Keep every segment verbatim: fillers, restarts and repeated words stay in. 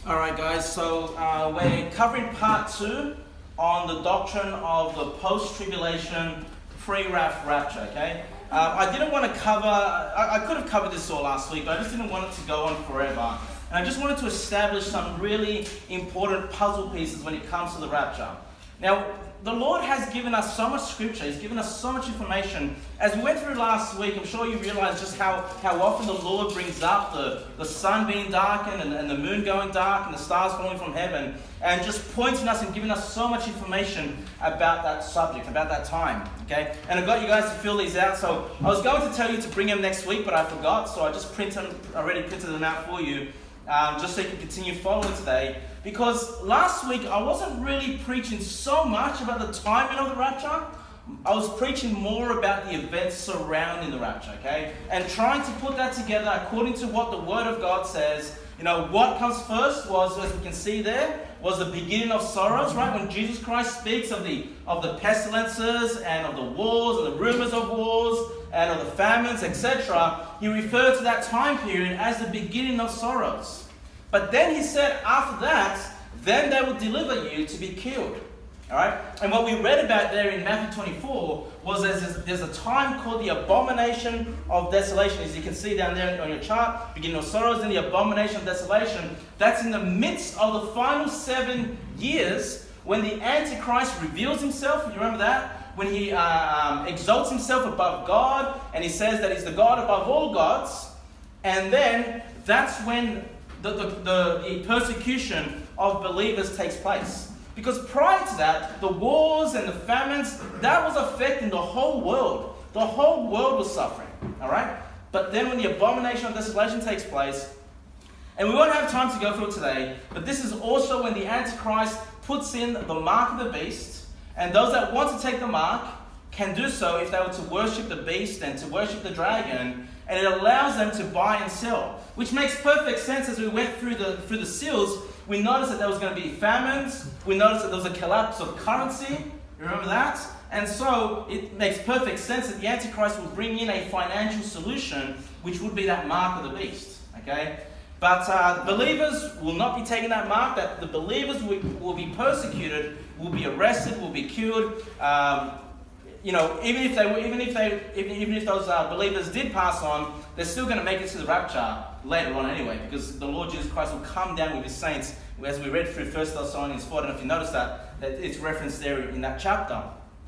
Alright guys, so uh, we're covering part two on the doctrine of the post-tribulation pre-wrath rapture, okay? Uh, I didn't want to cover, I, I could have covered this all last week, but I just didn't want it to go on forever. And I just wanted to establish some really important puzzle pieces when it comes to the rapture. Now, the Lord has given us so much scripture, He's given us so much information. As we went through last week, I'm sure you realize just how, how often the Lord brings up the, the sun being darkened and, and the moon going dark and the stars falling from heaven, and just pointing us and giving us so much information about that subject, about that time. Okay? And I got you guys to fill these out. So I was going to tell you to bring them next week, but I forgot, so I just printed, already printed them out for you, um, just so you can continue following today. Because last week I wasn't really preaching so much about the timing of the rapture. I was preaching more about the events surrounding the rapture, okay? And trying to put that together according to what the Word of God says. You know, what comes first was, as we can see there, was the beginning of sorrows, right? When Jesus Christ speaks of the of the pestilences and of the wars and the rumors of wars and of the famines, et cetera, He referred to that time period as the beginning of sorrows. But then He said after that, then they will deliver you to be killed. All right? And what we read about there in Matthew twenty-four was there's, there's a time called the abomination of desolation. As you can see down there on your chart, beginning of sorrows, then the abomination of desolation. That's in the midst of the final seven years when the Antichrist reveals himself. You remember that? When he uh, um, exalts himself above God and he says that he's the God above all gods. And then that's when the, the, the, the persecution of believers takes place. Because prior to that, the wars and the famines, that was affecting the whole world. The whole world was suffering, all right? But then when the abomination of desolation takes place, and we won't have time to go through it today, but this is also when the Antichrist puts in the mark of the beast, and those that want to take the mark can do so if they were to worship the beast and to worship the dragon, and it allows them to buy and sell, which makes perfect sense. As we went through the through the seals, we noticed that there was going to be famines. We noticed that there was a collapse of currency. Remember that? And so it makes perfect sense that the Antichrist will bring in a financial solution, which would be that mark of the beast. Okay? But uh, believers will not be taking that mark. That the believers will, will be persecuted, will be arrested, will be killed. Um, You know, even if they were, even if they, even, even if those uh, believers did pass on, they're still going to make it to the rapture later on anyway, because the Lord Jesus Christ will come down with His saints, as we read through First Thessalonians four. I don't know if you noticed that, that it's referenced there in that chapter.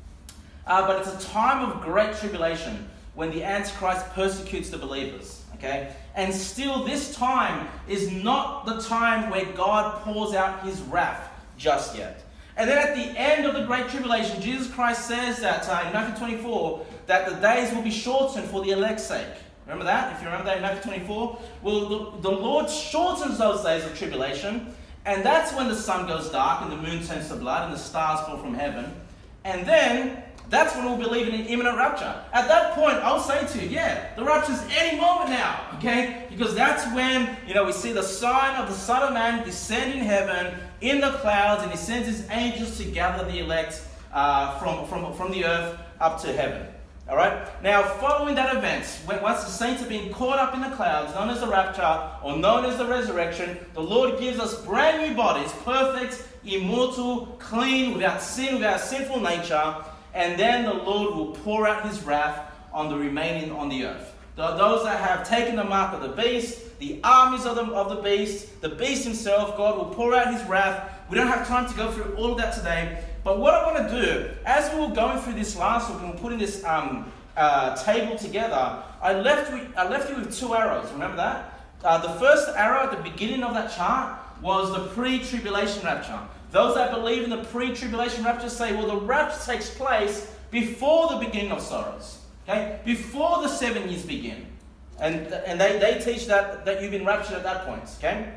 Uh, but it's a time of great tribulation when the Antichrist persecutes the believers. Okay, and still, this time is not the time where God pours out His wrath just yet. And then at the end of the Great Tribulation, Jesus Christ says that uh, in Matthew twenty-four, that the days will be shortened for the elect's sake. Remember that? If you remember that in Matthew twenty-four? Well, the, the Lord shortens those days of tribulation, and that's when the sun goes dark and the moon turns to blood and the stars fall from heaven. And then, that's when we'll believe in an imminent rapture. At that point, I'll say to you, yeah, the rapture's any moment now, okay? Because that's when, you know, we see the sign of the Son of Man descend in heaven in the clouds, and He sends His angels to gather the elect uh, from, from, from the earth up to heaven. All right? Now, following that event, when, once the saints are being caught up in the clouds, known as the rapture, or known as the resurrection, the Lord gives us brand new bodies, perfect, immortal, clean, without sin, without sinful nature, and then the Lord will pour out His wrath on the remaining on the earth. Those that have taken the mark of the beast, the armies of the, of the beast, the beast himself, God will pour out His wrath. We don't have time to go through all of that today. But what I want to do, as we were going through this last week and we're putting this um, uh, table together, I left, we, I left you with two arrows. Remember that? Uh, the first arrow at the beginning of that chart was the pre-tribulation rapture. Those that believe in the pre-tribulation rapture say, well, the rapture takes place before the beginning of sorrows. Okay? Before the seven years begin. And, and they, they teach that, that you've been raptured at that point. Okay?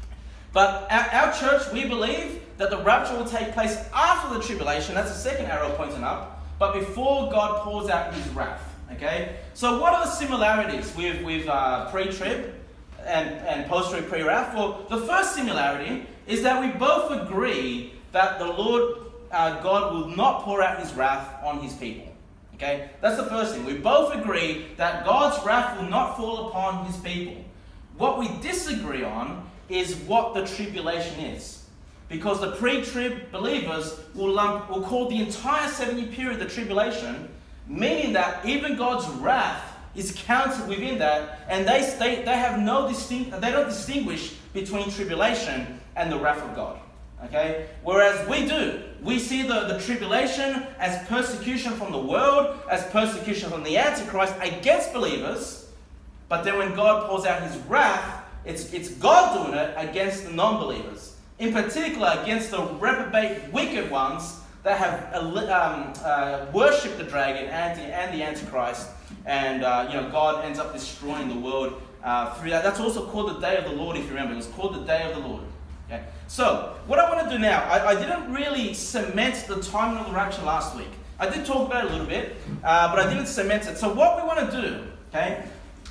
But our, our church, we believe that the rapture will take place after the tribulation. That's the second arrow pointing up. But before God pours out His wrath. Okay? So what are the similarities with, with uh, pre-trib and, and post-trib pre-wrath? Well, the first similarity is that we both agree that the Lord uh, God will not pour out His wrath on His people. Okay, that's the first thing. We both agree that God's wrath will not fall upon His people. What we disagree on is what the tribulation is. Because the pre-trib believers will, lump, will call the entire seven-year period the tribulation, meaning that even God's wrath is counted within that, and they, they, they have no distinct, they don't distinguish between tribulation and the wrath of God. Okay? Whereas we do. We see the, the tribulation as persecution from the world, as persecution from the Antichrist against believers, but then when God pours out his wrath, it's, it's God doing it against the non-believers. In particular, against the reprobate, wicked ones that have um, uh, worshipped the dragon and the, and the Antichrist, and uh, you know, God ends up destroying the world uh, through that. That's also called the Day of the Lord, if you remember. It was called the Day of the Lord. Okay? So, what I want to do now, I, I didn't really cement the timing of the rapture last week. I did talk about it a little bit, uh, but I didn't cement it. So what we want to do, okay,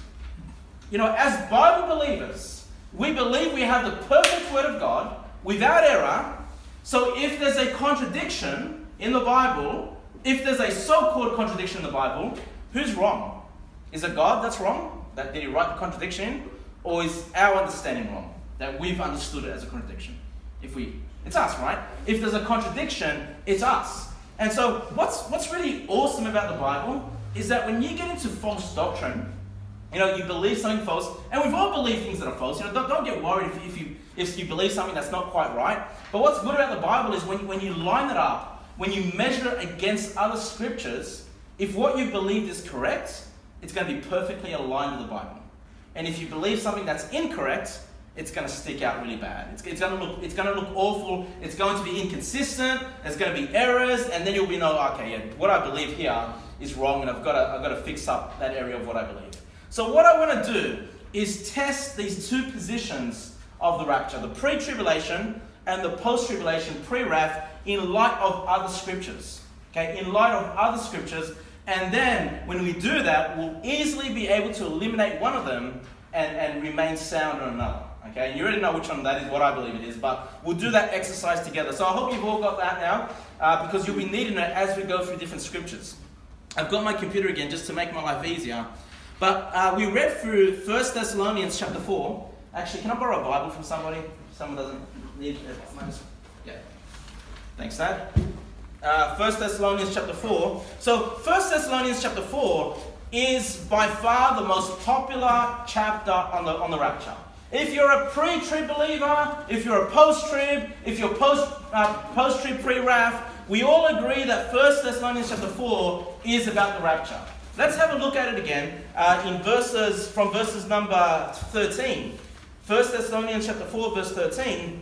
you know, as Bible believers, we believe we have the perfect Word of God, without error. So if there's a contradiction in the Bible, if there's a so-called contradiction in the Bible, who's wrong? Is it God that's wrong? That did he write the contradiction? Or is our understanding wrong? That we've understood it as a contradiction? If we, it's us, right? If there's a contradiction, it's us. And so what's what's really awesome about the Bible is that when you get into false doctrine, you know, you believe something false, and we've all believed things that are false. You know, don't, don't get worried if, if you if you believe something that's not quite right. But what's good about the Bible is when, when you line it up, when you measure it against other scriptures, if what you believed is correct, it's going to be perfectly aligned with the Bible. And if you believe something that's incorrect, it's going to stick out really bad. It's, it's going to look it's going to look awful. It's going to be inconsistent. There's going to be errors, and then you'll be no, okay, yeah, what I believe here is wrong, and I've got to I've got to fix up that area of what I believe. So what I want to do is test these two positions of the rapture, the pre-tribulation and the post-tribulation, pre-wrath, in light of other scriptures. Okay, in light of other scriptures, and then when we do that, we'll easily be able to eliminate one of them and, and remain sound on another. Okay, and you already know which one that is, what I believe it is, but we'll do that exercise together. So I hope you've all got that now, uh, because you'll be needing it as we go through different scriptures. I've got my computer again just to make my life easier. But uh, we read through First Thessalonians chapter four. Actually, can I borrow a Bible from somebody? Someone doesn't need it. Yeah. Thanks, Dad. Uh, First Thessalonians chapter four. So First Thessalonians chapter four is by far the most popular chapter on the on the rapture. If you're a pre-trib believer, if you're a post-trib, if you're post uh, post-trib pre-wrath, we all agree that First Thessalonians chapter four is about the rapture. Let's have a look at it again uh, in verses from verses number thirteen. First Thessalonians chapter four, verse thirteen.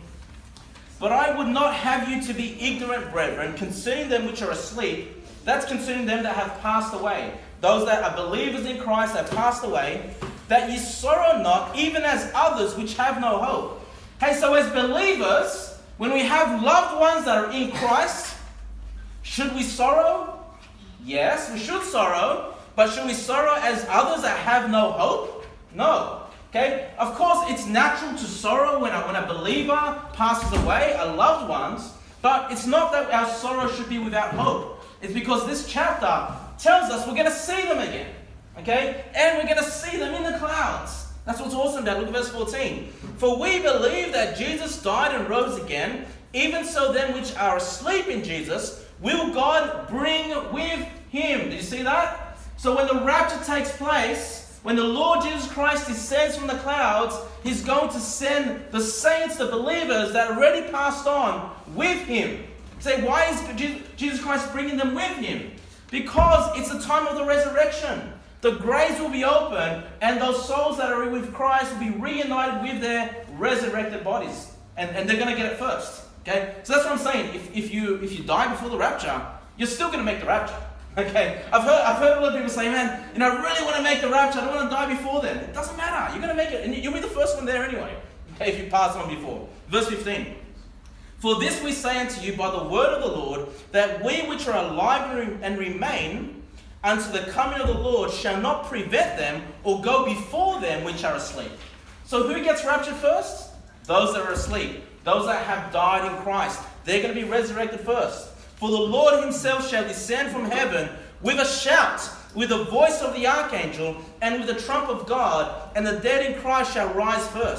But I would not have you to be ignorant, brethren, concerning them which are asleep. That's concerning them that have passed away. Those that are believers in Christ have passed away. That ye sorrow not, even as others which have no hope. Hey, so as believers, when we have loved ones that are in Christ, should we sorrow? Yes, we should sorrow. But should we sorrow as others that have no hope? No. Okay? Of course, it's natural to sorrow when a, when a believer passes away, a loved ones. But it's not that our sorrow should be without hope. It's because this chapter tells us we're going to see them again. Okay? And we're going to see them in the clouds. That's what's awesome about it. Look at verse fourteen. For we believe that Jesus died and rose again. Even so then which are asleep in Jesus, will God bring with him. Did you see that? So when the rapture takes place, when the Lord Jesus Christ descends from the clouds, he's going to send the saints, the believers that already passed on with him. You say, why is Jesus Christ bringing them with him? Because it's the time of the resurrection. The graves will be open, and those souls that are with Christ will be reunited with their resurrected bodies. And, and they're going to get it first. Okay? So that's what I'm saying. If, if you if you die before the rapture, you're still going to make the rapture. Okay? I've heard I've heard a lot of people say, man, you know, I really want to make the rapture. I don't want to die before then. It doesn't matter. You're going to make it. And you'll be the first one there anyway. Okay? If you pass on before. Verse fifteen. For this we say unto you by the word of the Lord, that we which are alive and remain unto the coming of the Lord shall not prevent them or go before them which are asleep. So who gets raptured first? Those that are asleep. Those that have died in Christ. They're going to be resurrected first. For the Lord himself shall descend from heaven with a shout, with the voice of the archangel, and with the trump of God, and the dead in Christ shall rise first.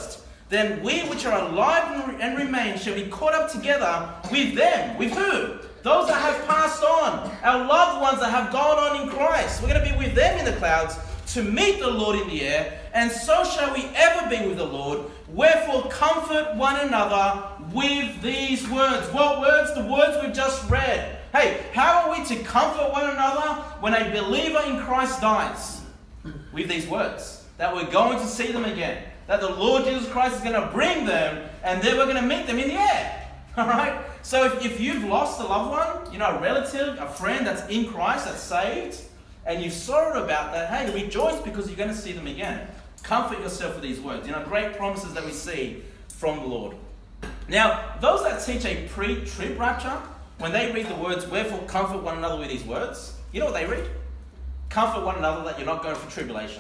then we which are alive and remain shall be caught up together with them. With who? Those that have passed on. Our loved ones that have gone on in Christ. We're going to be with them in the clouds to meet the Lord in the air, and so shall we ever be with the Lord. Wherefore comfort one another with these words. What words? The words we've just read. Hey, how are we to comfort one another when a believer in Christ dies? With these words. That we're going to see them again. That the Lord Jesus Christ is going to bring them, and then we're going to meet them in the air. Alright? So if, if you've lost a loved one, you know, a relative, a friend that's in Christ, that's saved, and you've sorrowed about that, hey, rejoice because you're going to see them again. Comfort yourself with these words. You know, great promises that we see from the Lord. Now, those that teach a pre-trib rapture, when they read the words, wherefore comfort one another with these words, you know what they read? Comfort one another that you're not going through tribulation.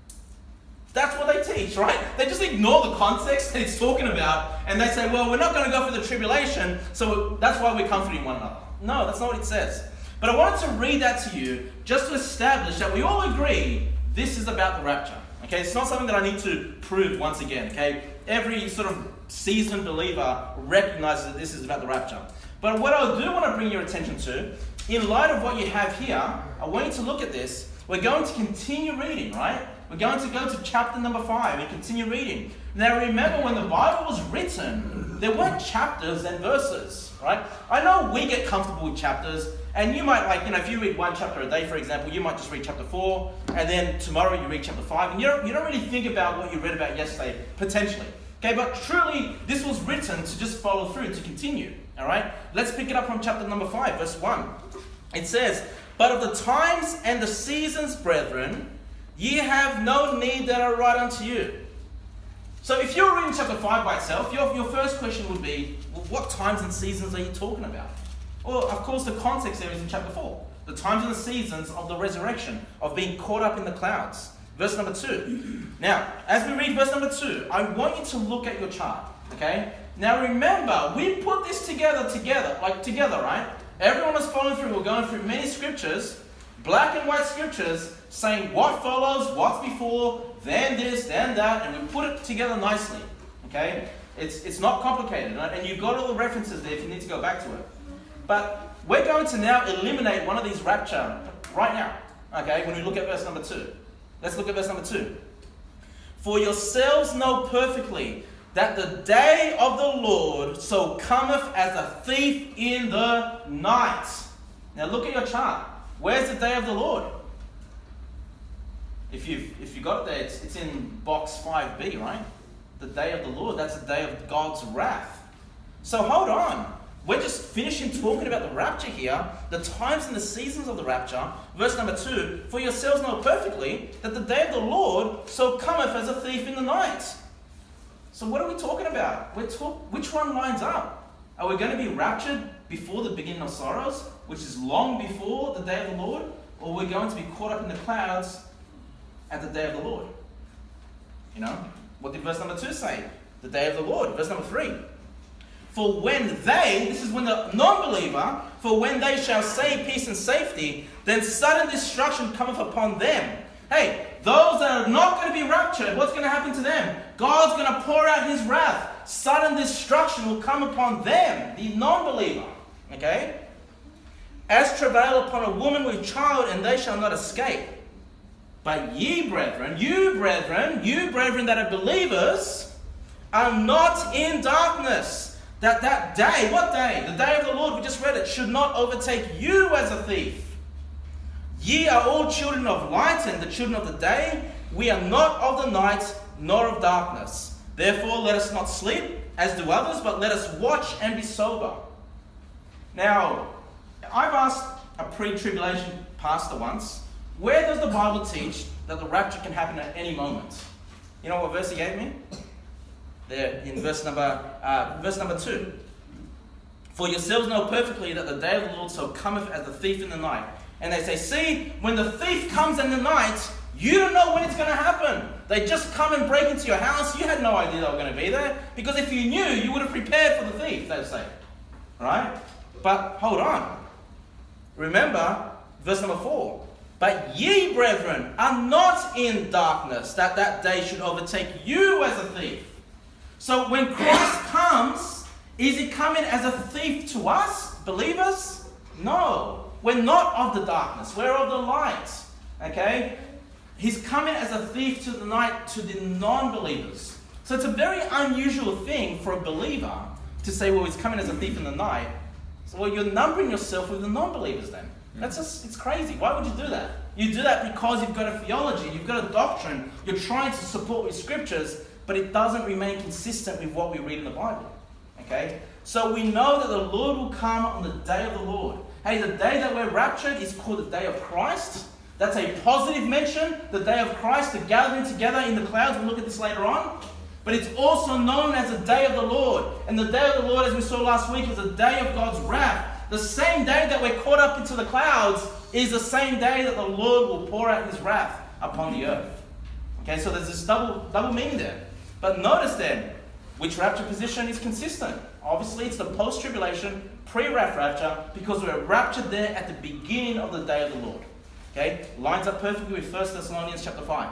That's what they teach, right? They just ignore the context that it's talking about, and they say, well, we're not going to go through the tribulation, so that's why we're comforting one another. No, that's not what it says. But I wanted to read that to you just to establish that we all agree this is about the rapture. Okay, it's not something that I need to prove once again. Okay, every sort of seasoned believer recognizes that this is about the rapture. But what I do want to bring your attention to, in light of what you have here, I want you to look at this. We're going to continue reading, right? We're going to go to chapter number five and continue reading. Now remember, when the Bible was written, there weren't chapters and verses, right? I know we get comfortable with chapters, and you might, like, you know, if you read one chapter a day, for example, you might just read chapter four, and then tomorrow you read chapter five, and you don't, you don't really think about what you read about yesterday, potentially. Okay, but truly, this was written to just follow through, to continue, all right? Let's pick it up from chapter number five, verse one. It says, but of the times and the seasons, brethren, ye have no need that I write unto you. So if you're reading chapter five by itself, your, your first question would be, well, what times and seasons are you talking about? Well, of course, the context there is in chapter four. The times and the seasons of the resurrection, of being caught up in the clouds. Verse number two. Now, as we read verse number two, I want you to look at your chart, okay? Now remember, we put this together, together, like together, right? Everyone is following through. We're going through many scriptures, black and white scriptures, saying what follows, what's before, then this, then that, and we put it together nicely, okay? It's, it's not complicated, right? And you've got all the references there if you need to go back to it. But we're going to now eliminate one of these rapture right now, okay, when we look at verse number two. Let's look at verse number two. For yourselves know perfectly that the day of the Lord so cometh as a thief in the night. Now look at your chart. Where's the day of the Lord? If you've, if you got it there, it's, it's in box five B, right? The day of the Lord, that's the day of God's wrath. So hold on. We're just finishing talking about the rapture here, the times and the seasons of the rapture. Verse number two, for yourselves know perfectly that the day of the Lord so cometh as a thief in the night. So what are we talking about? We're talk- which one lines up? Are we going to be raptured before the beginning of sorrows, which is long before the day of the Lord? Or we're going to be caught up in the clouds at the day of the Lord? You know, what did verse number two say? The day of the Lord. Verse number three. For when they, this is when the non-believer, for when they shall say peace and safety, then sudden destruction cometh upon them. Hey, those that are not going to be raptured, what's going to happen to them? God's going to pour out his wrath. Sudden destruction will come upon them, the non-believer. Okay? As travail upon a woman with child, and they shall not escape. But ye, brethren, you, brethren, you, brethren that are believers, are not in darkness. That that day, what day? The day of the Lord, we just read it, should not overtake you as a thief. Ye are all children of light and the children of the day. We are not of the night, nor of darkness. Therefore, let us not sleep, as do others, but let us watch and be sober. Now, I've asked a pre-tribulation pastor once, where does the Bible teach that the rapture can happen at any moment? You know what verse he gave me? There in verse number uh, verse number two. For yourselves know perfectly that the day of the Lord so cometh as a thief in the night. And they say, see, when the thief comes in the night, you don't know when it's going to happen. They just come and break into your house. You had no idea they were going to be there. Because if you knew, you would have prepared for the thief, they say. Right? But hold on. Remember, verse number four. But ye, brethren, are not in darkness, that that day should overtake you as a thief. So when Christ comes, is he coming as a thief to us, believers? No. We're not of the darkness. We're of the light. Okay? He's coming as a thief to the night to the non-believers. So it's a very unusual thing for a believer to say, well, he's coming as a thief in the night. So, well, you're numbering yourself with the non-believers then. That's just, it's crazy. Why would you do that? You do that because you've got a theology, you've got a doctrine, you're trying to support with scriptures, but it doesn't remain consistent with what we read in the Bible. Okay? So we know that the Lord will come on the day of the Lord. Hey, the day that we're raptured is called the day of Christ. That's a positive mention, the day of Christ, the gathering together in the clouds. We'll look at this later on. But it's also known as the day of the Lord. And the day of the Lord, as we saw last week, is the day of God's wrath. The same day that we're caught up into the clouds is the same day that the Lord will pour out his wrath upon the earth. Okay, so there's this double, double meaning there. But notice then, which rapture position is consistent? Obviously, it's the post-tribulation, pre-wrath rapture, because we're raptured there at the beginning of the day of the Lord. Okay, lines up perfectly with First Thessalonians chapter five.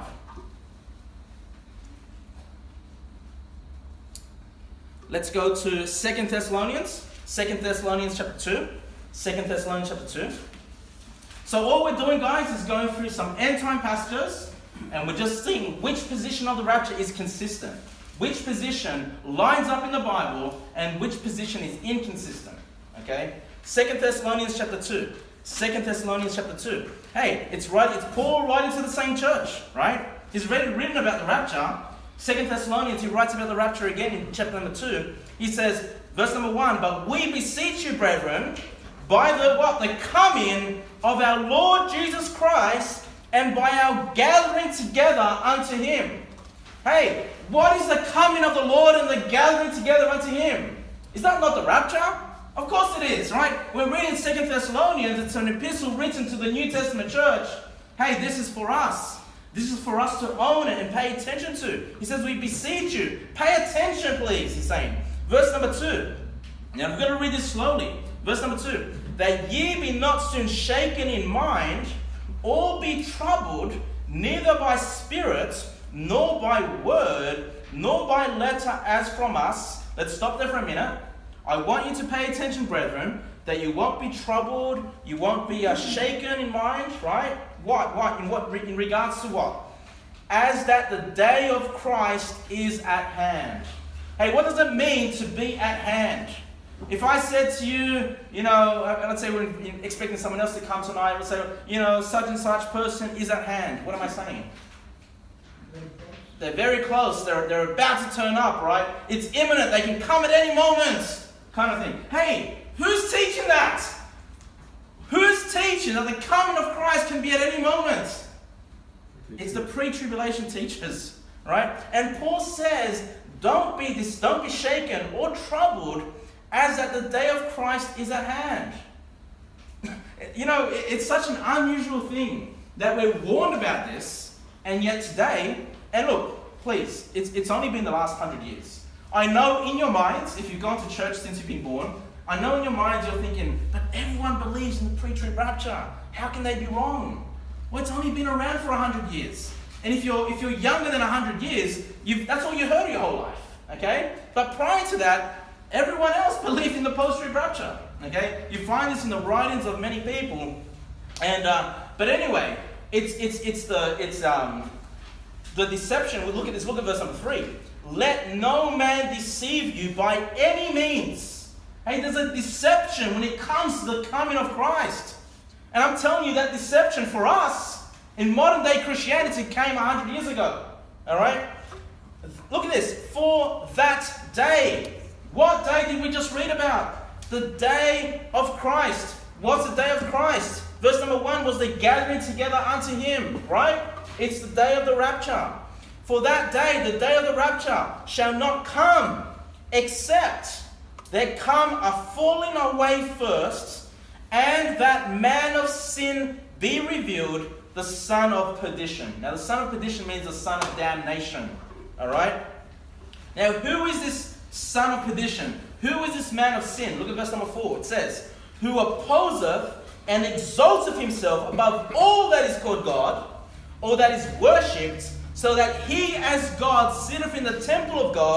Let's go to Second Thessalonians. Second Thessalonians chapter two. Second Thessalonians chapter two. So all we're doing, guys, is going through some end-time passages, and we're just seeing which position of the rapture is consistent. Which position lines up in the Bible, and which position is inconsistent. Okay? Second Thessalonians chapter two. Second Thessalonians chapter two. Hey, it's right. It's Paul writing to the same church, right? He's already written about the rapture. Second Thessalonians, he writes about the rapture again in chapter number two. He says, verse number one, but we beseech you, brethren, by the what? The coming of our Lord Jesus Christ, and by our gathering together unto him. Hey, what is the coming of the Lord and the gathering together unto him? Is that not the rapture? Of course it is, right? We're reading Second Thessalonians. It's an epistle written to the New Testament church. Hey, this is for us. This is for us to own it and pay attention to. He says, we beseech you. Pay attention, please, he's saying. Verse number two. Now, we're going to read this slowly. Verse number two. That ye be not soon shaken in mind, or be troubled, neither by spirit, nor by word, nor by letter as from us. Let's stop there for a minute. I want you to pay attention, brethren, that you won't be troubled, you won't be uh, shaken in mind, right? What? What? In what? In regards to what? As that the day of Christ is at hand. Hey, what does it mean to be at hand? If I said to you, you know, let's say we're expecting someone else to come tonight, let's say, you know, such and such person is at hand. What am I saying? They're very close. They're, they're about to turn up, right? It's imminent. They can come at any moment, kind of thing. Hey, who's teaching that? Who's teaching that the coming of Christ can be at any moment? It's the pre-tribulation teachers, right? And Paul says, don't be this, don't be shaken or troubled, as that the day of Christ is at hand. You know, it's such an unusual thing that we're warned about this, and yet today, and look, please, it's, it's only been the last hundred years. I know in your minds, if you've gone to church since you've been born, I know in your minds you're thinking, but everyone believes in the pre-trib rapture. How can they be wrong? Well, it's only been around for a hundred years. And if you're if you're younger than a hundred years, you've, that's all you heard your whole life. Okay? But prior to that, everyone else believed in the post-trib rapture. Okay? You find this in the writings of many people. And uh, but anyway, it's it's it's the it's um the deception. We look at this. Look at verse number three. Let no man deceive you by any means. Hey, there's a deception when it comes to the coming of Christ. And I'm telling you that deception for us in modern day Christianity came a hundred years ago. All right? Look at this. For that day. What day did we just read about? The day of Christ. What's the day of Christ? Verse number one was the gathering together unto him. Right? It's the day of the rapture. For that day, the day of the rapture, shall not come except there come a falling away first, and that man of sin be revealed, the son of perdition. Now, the son of perdition means the son of damnation. All right? Now, who is this son of perdition? Who is this man of sin? Look at verse number four. It says, who opposeth and exalteth himself above all that is called God, or that is worshipped, so that he as God sitteth in the temple of God,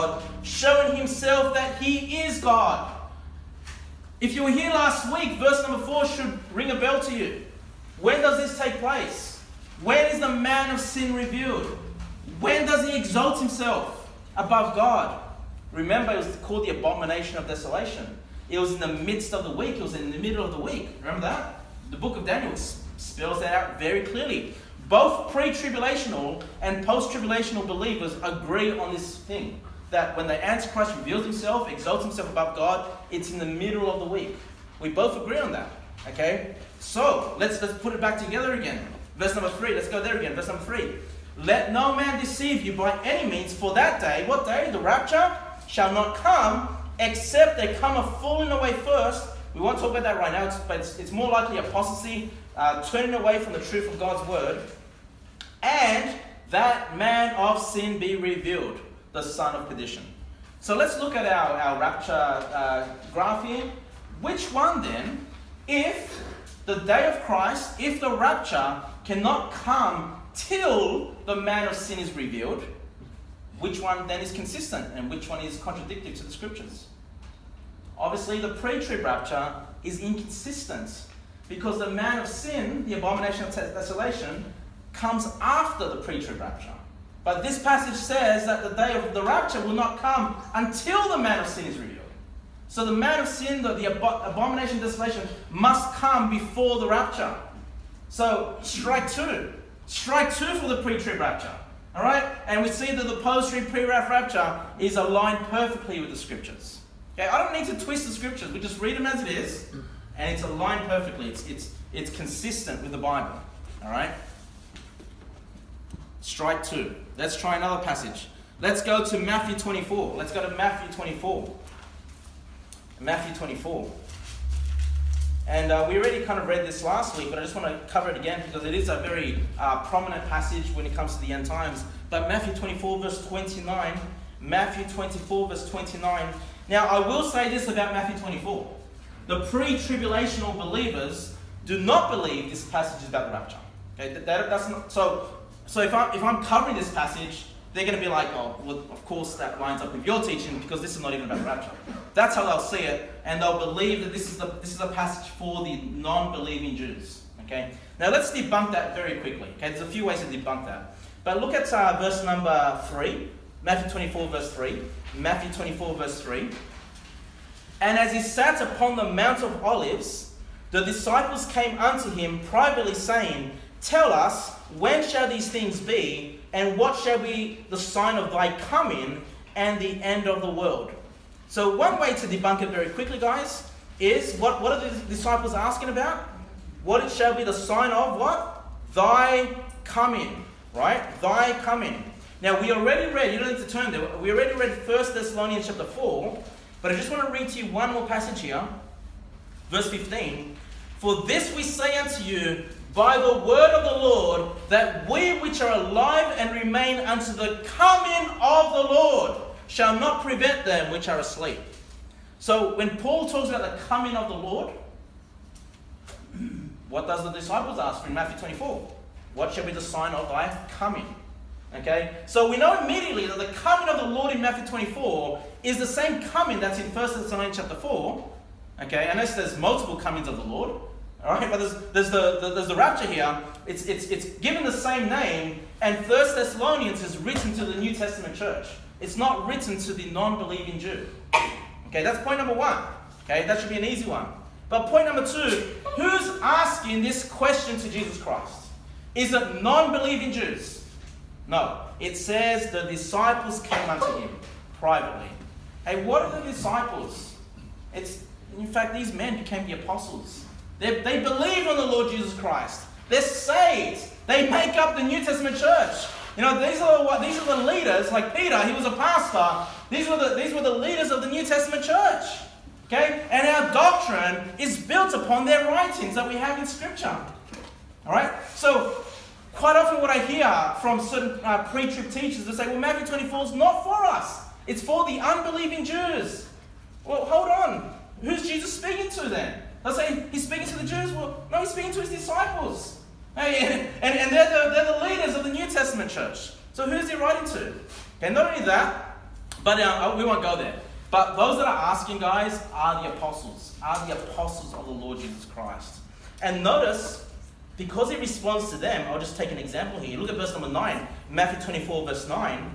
showing himself that he is God. If you were here last week, verse number four should ring a bell to you. When does this take place? When is the man of sin revealed? When does he exalt himself above God? Remember, it was called the abomination of desolation. It was in the midst of the week. It was in the middle of the week. Remember that? The book of Daniel spells that out very clearly. Both pre-tribulational and post-tribulational believers agree on this thing. That when the Antichrist reveals himself, exalts himself above God, it's in the middle of the week. We both agree on that. Okay? So, let's, let's put it back together again. Verse number three. Let's go there again. Verse number three. Let no man deceive you by any means, for that day, what day? The rapture shall not come, except there come a falling away first. We won't talk about that right now, but it's, it's more likely apostasy, uh, turning away from the truth of God's word. And that man of sin be revealed, the son of perdition. So let's look at our, our rapture uh, graph here. Which one then, if the day of Christ, if the rapture cannot come till the man of sin is revealed, which one then is consistent and which one is contradictory to the scriptures? Obviously, the pre-trib rapture is inconsistent because the man of sin, the abomination of desolation, comes after the pre-trib rapture. But this passage says that the day of the rapture will not come until the man of sin is revealed. So the man of sin, the, the abomination of desolation, must come before the rapture. So strike two. Strike two for the pre-trib rapture. All right? And we see that the post-trib pre-rap rapture is aligned perfectly with the scriptures. Okay? I don't need to twist the scriptures. We just read them as it is, and it's aligned perfectly. It's, it's, it's consistent with the Bible. All right? Strike two. Let's try another passage. Let's go to Matthew twenty-four. Let's go to Matthew twenty-four. Matthew twenty-four. And uh, we already kind of read this last week, but I just want to cover it again because it is a very uh, prominent passage when it comes to the end times. But Matthew twenty-four verse twenty-nine. Matthew twenty-four verse twenty-nine. Now I will say this about Matthew twenty-four. The pre-tribulational believers do not believe this passage is about the rapture. Okay, that, that, that's not, so, so if, I, if I'm covering this passage, they're going to be like, oh, well, of course that lines up with your teaching because this is not even about the rapture. That's how they'll see it, and they'll believe that this is the this is a passage for the non-believing Jews. Okay. Now let's debunk that very quickly. Okay, there's a few ways to debunk that, but look at uh, verse number three, Matthew twenty-four verse three, Matthew twenty-four verse three. And as he sat upon the Mount of Olives, the disciples came unto him privately, saying, Tell us, when shall these things be, and what shall be the sign of thy coming and the end of the world? So one way to debunk it very quickly, guys, is what, what are the disciples asking about? What it shall be the sign of what? Thy coming, right? Thy coming. Now we already read, you don't need to turn there, we already read First Thessalonians chapter four, but I just want to read to you one more passage here. Verse fifteen. For this we say unto you, by the word of the Lord, that we which are alive and remain unto the coming of the Lord shall not prevent them which are asleep. So when Paul talks about the coming of the Lord, what does the disciples ask in Matthew twenty-four? What shall be the sign of thy coming? Okay, so we know immediately that the coming of the Lord in Matthew twenty-four is the same coming that's in First Thessalonians chapter four. Okay, unless there's multiple comings of the Lord. All right, but there's, there's, the, the, there's the rapture here. It's, it's, it's given the same name, and First Thessalonians is written to the New Testament church. It's not written to the non-believing Jew. Okay, that's point number one. Okay, that should be an easy one. But point number two, who's asking this question to Jesus Christ? Is it non-believing Jews? No. It says the disciples came unto him privately. Hey, what are the disciples? It's, in fact, these men became the apostles. They, they believe on the Lord Jesus Christ. They're saved. They make up the New Testament church. You know, these are what these are the leaders. Like Peter, he was a pastor. These were the these were the leaders of the New Testament church. Okay, and our doctrine is built upon their writings that we have in Scripture. All right. So, quite often, what I hear from certain uh, pre-trib teachers, they say, "Well, Matthew twenty-four is not for us. It's for the unbelieving Jews." Well, hold on. Who's Jesus speaking to then? They'll say he's speaking to the Jews. Well, no, he's speaking to his disciples. Hey, and, and they're, the, they're the leaders of the New Testament church. So who's he writing to? Okay, not only that, But uh, we won't go there. But those that are asking, guys, are the apostles, are the apostles of the Lord Jesus Christ. And notice, because he responds to them, I'll just take an example here. Look at verse number nine, Matthew twenty-four, verse nine.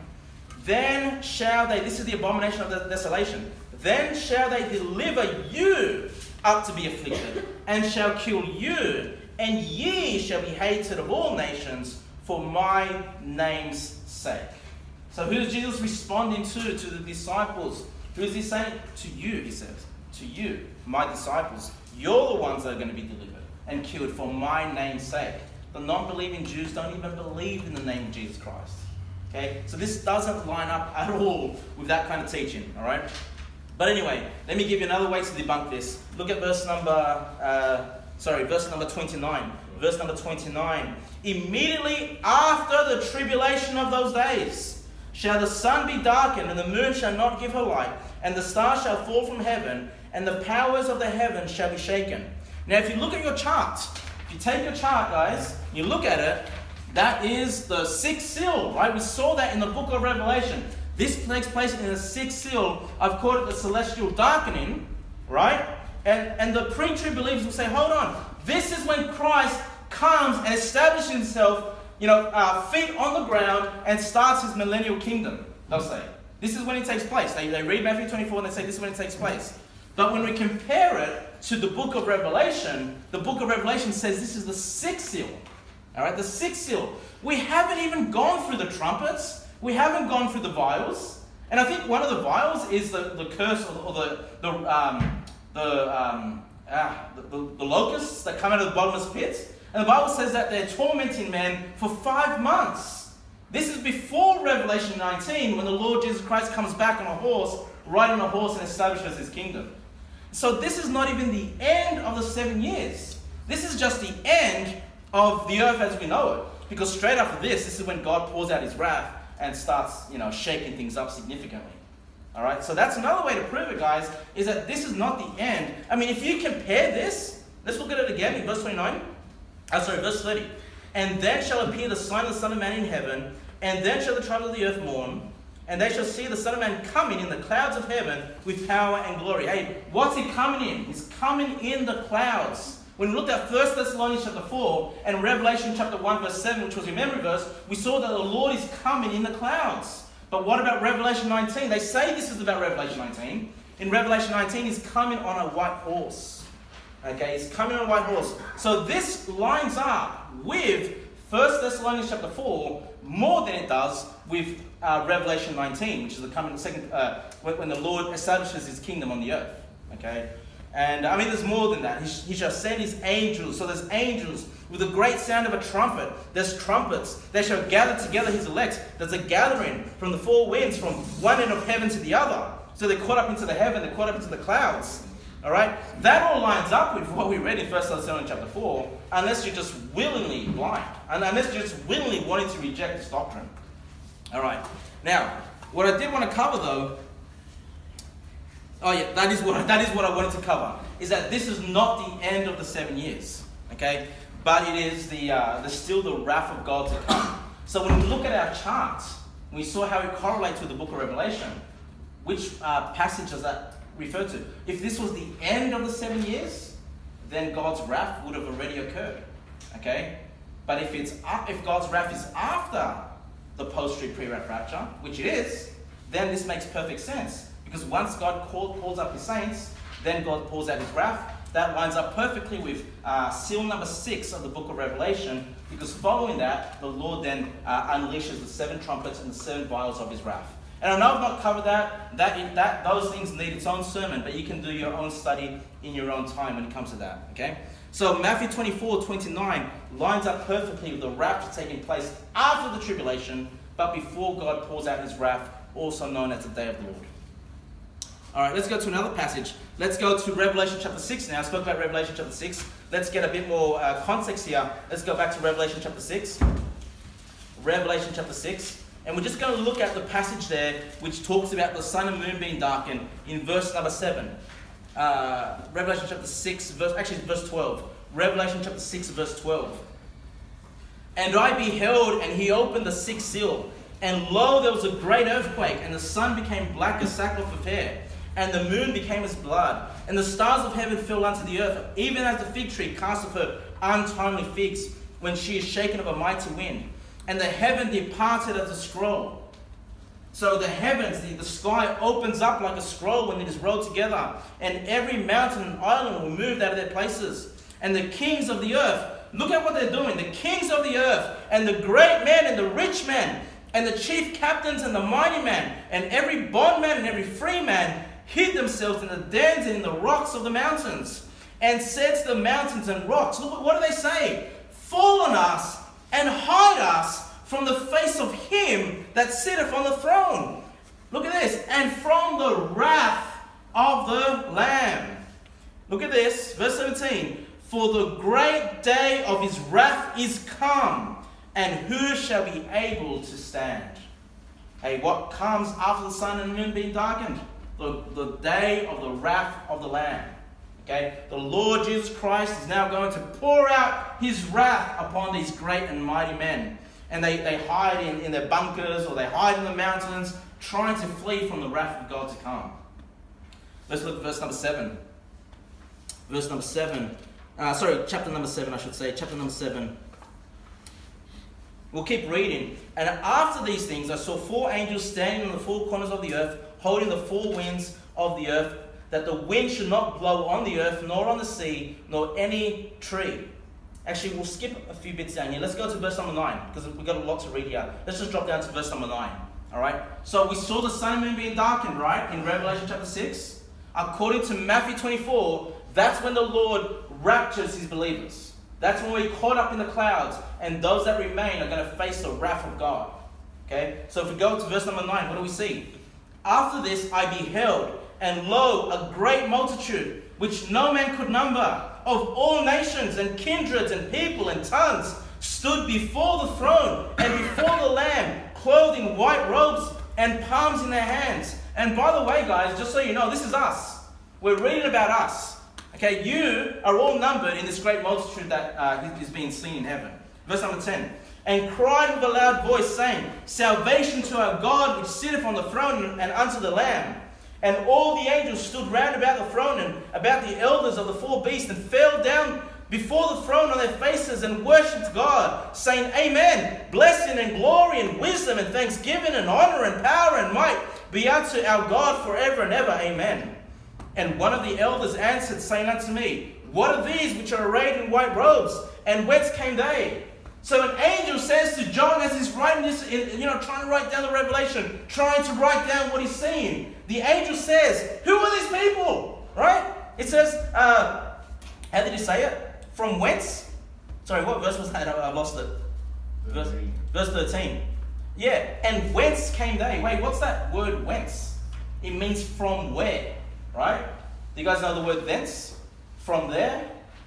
Then shall they, this is the abomination of the desolation, then shall they deliver you up to be afflicted, and shall kill you, and ye shall be hated of all nations for my name's sake. So who is Jesus responding to? To the disciples. Who is he saying? To you, he says. To you, my disciples. You're the ones that are going to be delivered and killed for my name's sake. The non-believing Jews don't even believe in the name of Jesus Christ. Okay? So this doesn't line up at all with that kind of teaching. All right? But anyway, let me give you another way to debunk this. Look at verse number, uh, sorry, verse number twenty-nine. Verse number twenty-nine. Immediately after the tribulation of those days, shall the sun be darkened, and the moon shall not give her light, and the stars shall fall from heaven, and the powers of the heavens shall be shaken. Now, if you look at your chart, if you take your chart, guys, you look at it, that is the sixth seal, right? We saw that in the book of Revelation. This takes place in the sixth seal. I've called it the celestial darkening, right? And, and the pre-trib believers will say, hold on, this is when Christ comes and establishes himself, you know, uh, feet on the ground and starts his millennial kingdom, they'll say. This is when it takes place. They, they read Matthew twenty-four and they say this is when it takes place. But when we compare it to the book of Revelation, the book of Revelation says this is the sixth seal. All right, the sixth seal. We haven't even gone through the trumpets. We haven't gone through the vials. And I think one of the vials is the, the curse or, or the the um, the, um, ah, the, the the locusts that come out of the bottomless pit. And the Bible says that they're tormenting men for five months. This is before Revelation nineteen, when the Lord Jesus Christ comes back on a horse, riding on a horse and establishes his kingdom. So this is not even the end of the seven years. This is just the end of the earth as we know it. Because straight after this, this is when God pours out his wrath and starts, you know, shaking things up significantly. All right, so that's another way to prove it, guys, is that this is not the end. I mean, if you compare this, let's look at it again in verse twenty-nine. Oh, sorry, verse thirty. And then shall appear the sign of the Son of Man in heaven, and then shall the tribes of the earth mourn, and they shall see the Son of Man coming in the clouds of heaven with power and glory. Hey, what's he coming in? He's coming in the clouds. When we looked at First Thessalonians chapter four and Revelation chapter one verse seven, which was your memory verse, we saw that the Lord is coming in the clouds. But what about Revelation nineteen? They say this is about Revelation nineteen. In Revelation nineteen, he's coming on a white horse. Okay, he's coming on a white horse. So this lines up with First Thessalonians chapter four more than it does with uh, Revelation nineteen, which is the coming second uh, when, when the Lord establishes his kingdom on the earth. Okay, and I mean there's more than that. He, sh- he shall send his angels. So there's angels with a great sound of a trumpet. There's trumpets. They shall gather together his elect. There's a gathering from the four winds, from one end of heaven to the other. So they're caught up into the heaven. They're caught up into the clouds. All right, that all lines up with what we read in First Thessalonians chapter four, unless you're just willingly blind, and unless you're just willingly wanting to reject this doctrine. All right, now what I did want to cover though, oh yeah, that is what that is what I wanted to cover, is that this is not the end of the seven years, okay, but it is the uh, the still the wrath of God to come. So when we look at our charts, we saw how it correlates with the book of Revelation. Which uh, passage does that refer to? If this was the end of the seven years, then God's wrath would have already occurred. Okay? But if it's if God's wrath is after the post-trib pre-wrath rapture, which it is, then this makes perfect sense. Because once God call, calls up his saints, then God pours out his wrath. That lines up perfectly with uh, seal number six of the book of Revelation, because following that, the Lord then uh, unleashes the seven trumpets and the seven vials of his wrath. And I know I've not covered that. That, that. Those things need its own sermon, but you can do your own study in your own time when it comes to that. Okay? So Matthew twenty-four, twenty-nine lines up perfectly with the rapture taking place after the tribulation, but before God pours out his wrath, also known as the day of the Lord. All right, let's go to another passage. Let's go to Revelation chapter six now. I spoke about Revelation chapter six. Let's get a bit more uh, context here. Let's go back to Revelation chapter six. Revelation chapter six. And we're just going to look at the passage there which talks about the sun and moon being darkened in verse number seven. Uh, Revelation chapter six, verse, actually it's verse twelve. Revelation chapter six, verse twelve. And I beheld, and he opened the sixth seal. And lo, there was a great earthquake, and the sun became black as sackcloth of hair, and the moon became as blood, and the stars of heaven fell unto the earth, even as the fig tree casteth her untimely figs, when she is shaken of a mighty wind. And the heaven departed as a scroll. So the heavens, the, the sky opens up like a scroll when it is rolled together, and every mountain and island were moved out of their places. And the kings of the earth, look at what they're doing, the kings of the earth, and the great man and the rich man, and the chief captains and the mighty man, and every bondman and every free man, hid themselves in the dens and in the rocks of the mountains, and said to the mountains and rocks, look, what do they say? Fall on us and hide us from the face of him that sitteth on the throne. Look at this. And from the wrath of the Lamb. Look at this. Verse seventeen. For the great day of his wrath is come, and who shall be able to stand? Hey, what comes after the sun and moon being darkened? The, the day of the wrath of the Lamb. Okay? The Lord Jesus Christ is now going to pour out his wrath upon these great and mighty men. And they, they hide in, in their bunkers, or they hide in the mountains, trying to flee from the wrath of God to come. Let's look at verse number seven. Verse number seven. Uh, sorry, chapter number seven, I should say. Chapter number seven. We'll keep reading. And after these things, I saw four angels standing on the four corners of the earth, holding the four winds of the earth, that the wind should not blow on the earth, nor on the sea, nor any tree. Actually, we'll skip a few bits down here. Let's go to verse number nine, because we've got a lot to read here. Let's just drop down to verse number nine. All right? So we saw the sun and moon being darkened, right? In Revelation chapter six. According to Matthew twenty-four, that's when the Lord raptures his believers. That's when we're caught up in the clouds, and those that remain are going to face the wrath of God. Okay? So if we go to verse number nine, what do we see? After this I beheld, and lo, a great multitude, which no man could number, of all nations and kindreds and people and tongues, stood before the throne and before the Lamb, clothed in white robes and palms in their hands. And by the way, guys, just so you know, this is us. We're reading about us. Okay, you are all numbered in this great multitude that uh, is being seen in heaven. Verse number ten. And cried with a loud voice, saying, Salvation to our God, which sitteth on the throne, and unto the Lamb. And all the angels stood round about the throne and about the elders of the four beasts, and fell down before the throne on their faces and worshipped God, saying, Amen. Blessing and glory and wisdom and thanksgiving and honor and power and might be unto our God forever and ever. Amen. And one of the elders answered, saying unto me, What are these which are arrayed in white robes, and whence came they? So an angel says to John as he's writing this, you know, trying to write down the revelation, trying to write down what he's seeing. The angel says, who are these people? Right? It says, uh, how did he say it? From whence? Sorry, what verse was that? I lost it. Verse, verse thirteen. Yeah, and whence came they? Wait, what's that word whence? It means from where, right? Do you guys know the word thence? From there?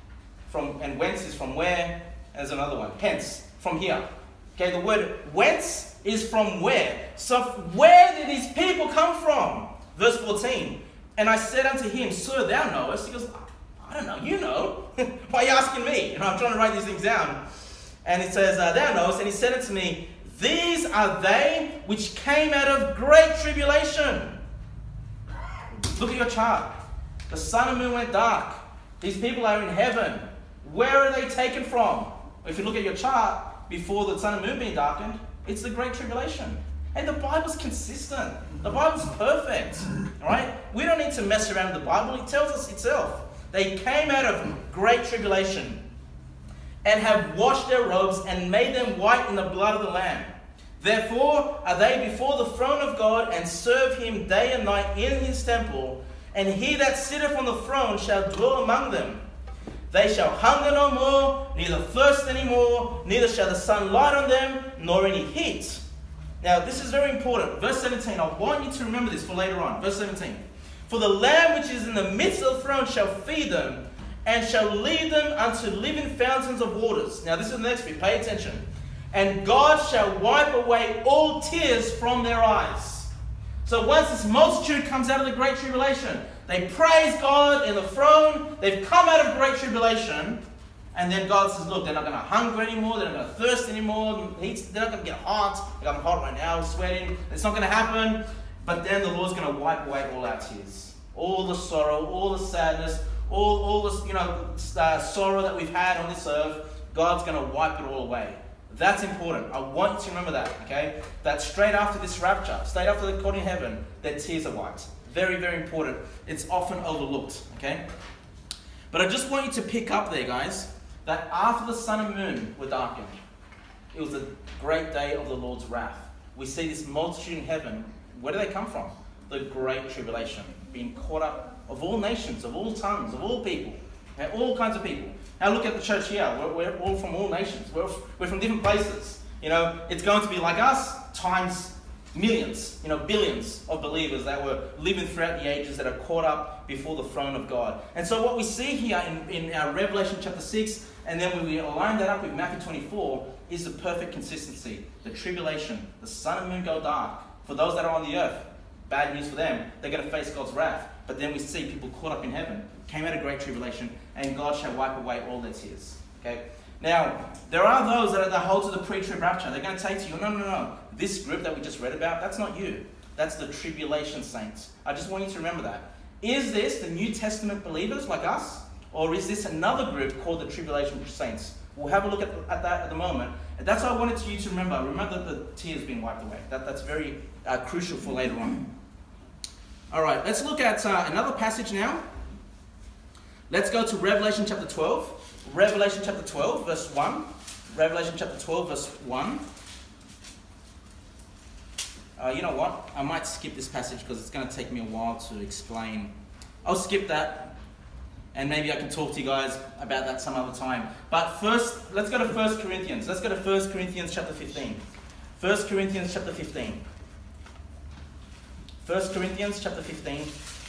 From, and whence is from where? There's another one. Hence, from here. Okay, the word whence is from where. So where did these people come from? Verse fourteen. And I said unto him, Sir, thou knowest. He goes, I don't know, you know. Why are you asking me? You know, I'm trying to write these things down. And it says, uh, thou knowest. And he said unto me, These are they which came out of great tribulation. Look at your chart. The sun and moon went dark. These people are in heaven. Where are they taken from? If you look at your chart, before the sun and moon being darkened, it's the Great Tribulation. And the Bible's consistent. The Bible's perfect. All right? We don't need to mess around with the Bible. It tells us itself. They came out of great tribulation and have washed their robes and made them white in the blood of the Lamb. Therefore are they before the throne of God, and serve him day and night in his temple. And he that sitteth on the throne shall dwell among them. They shall hunger no more, neither thirst any more, neither shall the sun light on them, nor any heat. Now, this is very important. Verse seventeen, I want you to remember this for later on. Verse seventeen. For the Lamb which is in the midst of the throne shall feed them, and shall lead them unto living fountains of waters. Now, this is the next bit. Pay attention. And God shall wipe away all tears from their eyes. So once this multitude comes out of the Great Tribulation, they praise God in the throne. They've come out of Great Tribulation. And then God says, look, they're not going to hunger anymore. They're not going to thirst anymore. They're not going to get hot. Like, I'm hot right now, I'm sweating. It's not going to happen. But then the Lord's going to wipe away all our tears. All the sorrow, all the sadness, all, all this, you know, uh, sorrow that we've had on this earth. God's going to wipe it all away. That's important. I want you to remember that, okay? That straight after this rapture, straight after the court in heaven, that tears are wiped. Very, very important. It's often overlooked, okay? But I just want you to pick up there, guys, that after the sun and moon were darkened, it was a great day of the Lord's wrath. We see this multitude in heaven. Where do they come from? The great tribulation, being caught up of all nations, of all tongues, of all people, okay? All kinds of people. Now look at the church here. We're, we're all from all nations. We're, we're from different places. You know, it's going to be like us times millions, you know, billions of believers that were living throughout the ages that are caught up before the throne of God. And so what we see here in, in our Revelation chapter six, and then when we align that up with Matthew twenty-four, is the perfect consistency. The tribulation, the sun and moon go dark. For those that are on the earth, bad news for them. They're going to face God's wrath. But then we see people caught up in heaven, came out of great tribulation, and God shall wipe away all their tears. Okay? Now, there are those that, are, that hold to the pre-trib rapture. They're going to say to you, no, no, no. This group that we just read about, that's not you. That's the tribulation saints. I just want you to remember that. Is this the New Testament believers like us? Or is this another group called the tribulation saints? We'll have a look at, at that at the moment. And that's what I wanted you to remember. Remember the tears being wiped away. That, that's very uh, crucial for later on. All right, let's look at uh, another passage now. Let's go to Revelation chapter twelve. Revelation chapter twelve, verse one. Revelation chapter twelve, verse one. Uh, you know what? I might skip this passage because it's going to take me a while to explain. I'll skip that, and maybe I can talk to you guys about that some other time. But first, let's go to First Corinthians. Let's go to First Corinthians chapter fifteen. First Corinthians chapter fifteen. First Corinthians chapter fifteen.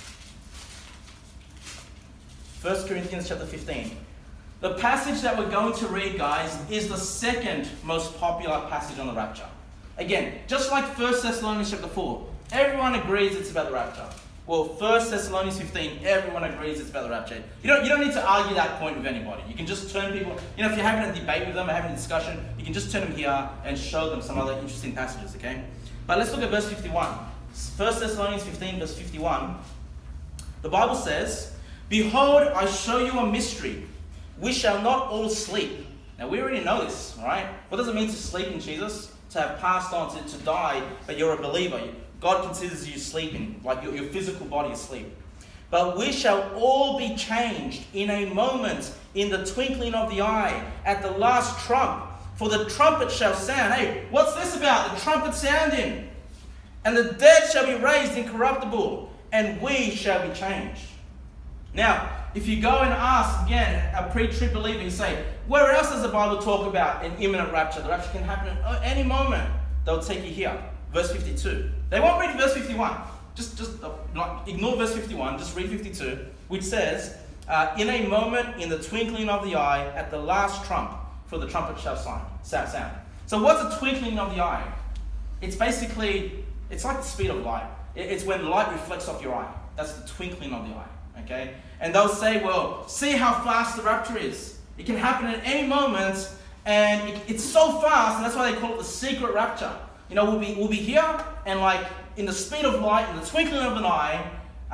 First Corinthians chapter fifteen. The passage that we're going to read, guys, is the second most popular passage on the rapture. Again, just like First Thessalonians chapter four, everyone agrees it's about the rapture. Well, First Thessalonians fifteen, everyone agrees it's about the rapture. You don't, you don't need to argue that point with anybody. You can just turn people, you know, if you're having a debate with them or having a discussion, you can just turn them here and show them some other interesting passages, okay? But let's look at verse fifty-one. First Thessalonians fifteen, verse fifty-one. The Bible says, "Behold, I show you a mystery. We shall not all sleep." Now, we already know this, all right? What does it mean to sleep in Jesus? To have passed on, to, to die, but you're a believer. God considers you sleeping, like your, your physical body is asleep. "But we shall all be changed in a moment, in the twinkling of the eye, at the last trump. For the trumpet shall sound." Hey, what's this about? The trumpet sounding. "And the dead shall be raised incorruptible, and we shall be changed." Now, if you go and ask, again, a pre-trib believer, you say, where else does the Bible talk about an imminent rapture? The rapture can happen at any moment. They'll take you here. Verse fifty-two. They won't read verse fifty-one. Just, just uh, like, ignore verse fifty-one. Just read fifty-two, which says, uh, "In a moment, in the twinkling of the eye, at the last trump, for the trumpet shall sound." sound. So what's a twinkling of the eye? It's basically, it's like the speed of light. It's when light reflects off your eye. That's the twinkling of the eye. Okay? And they'll say, well, see how fast the rapture is. It can happen at any moment, and it, it's so fast, and that's why they call it the secret rapture. You know, we'll be we'll be here, and like in the speed of light, in the twinkling of an eye,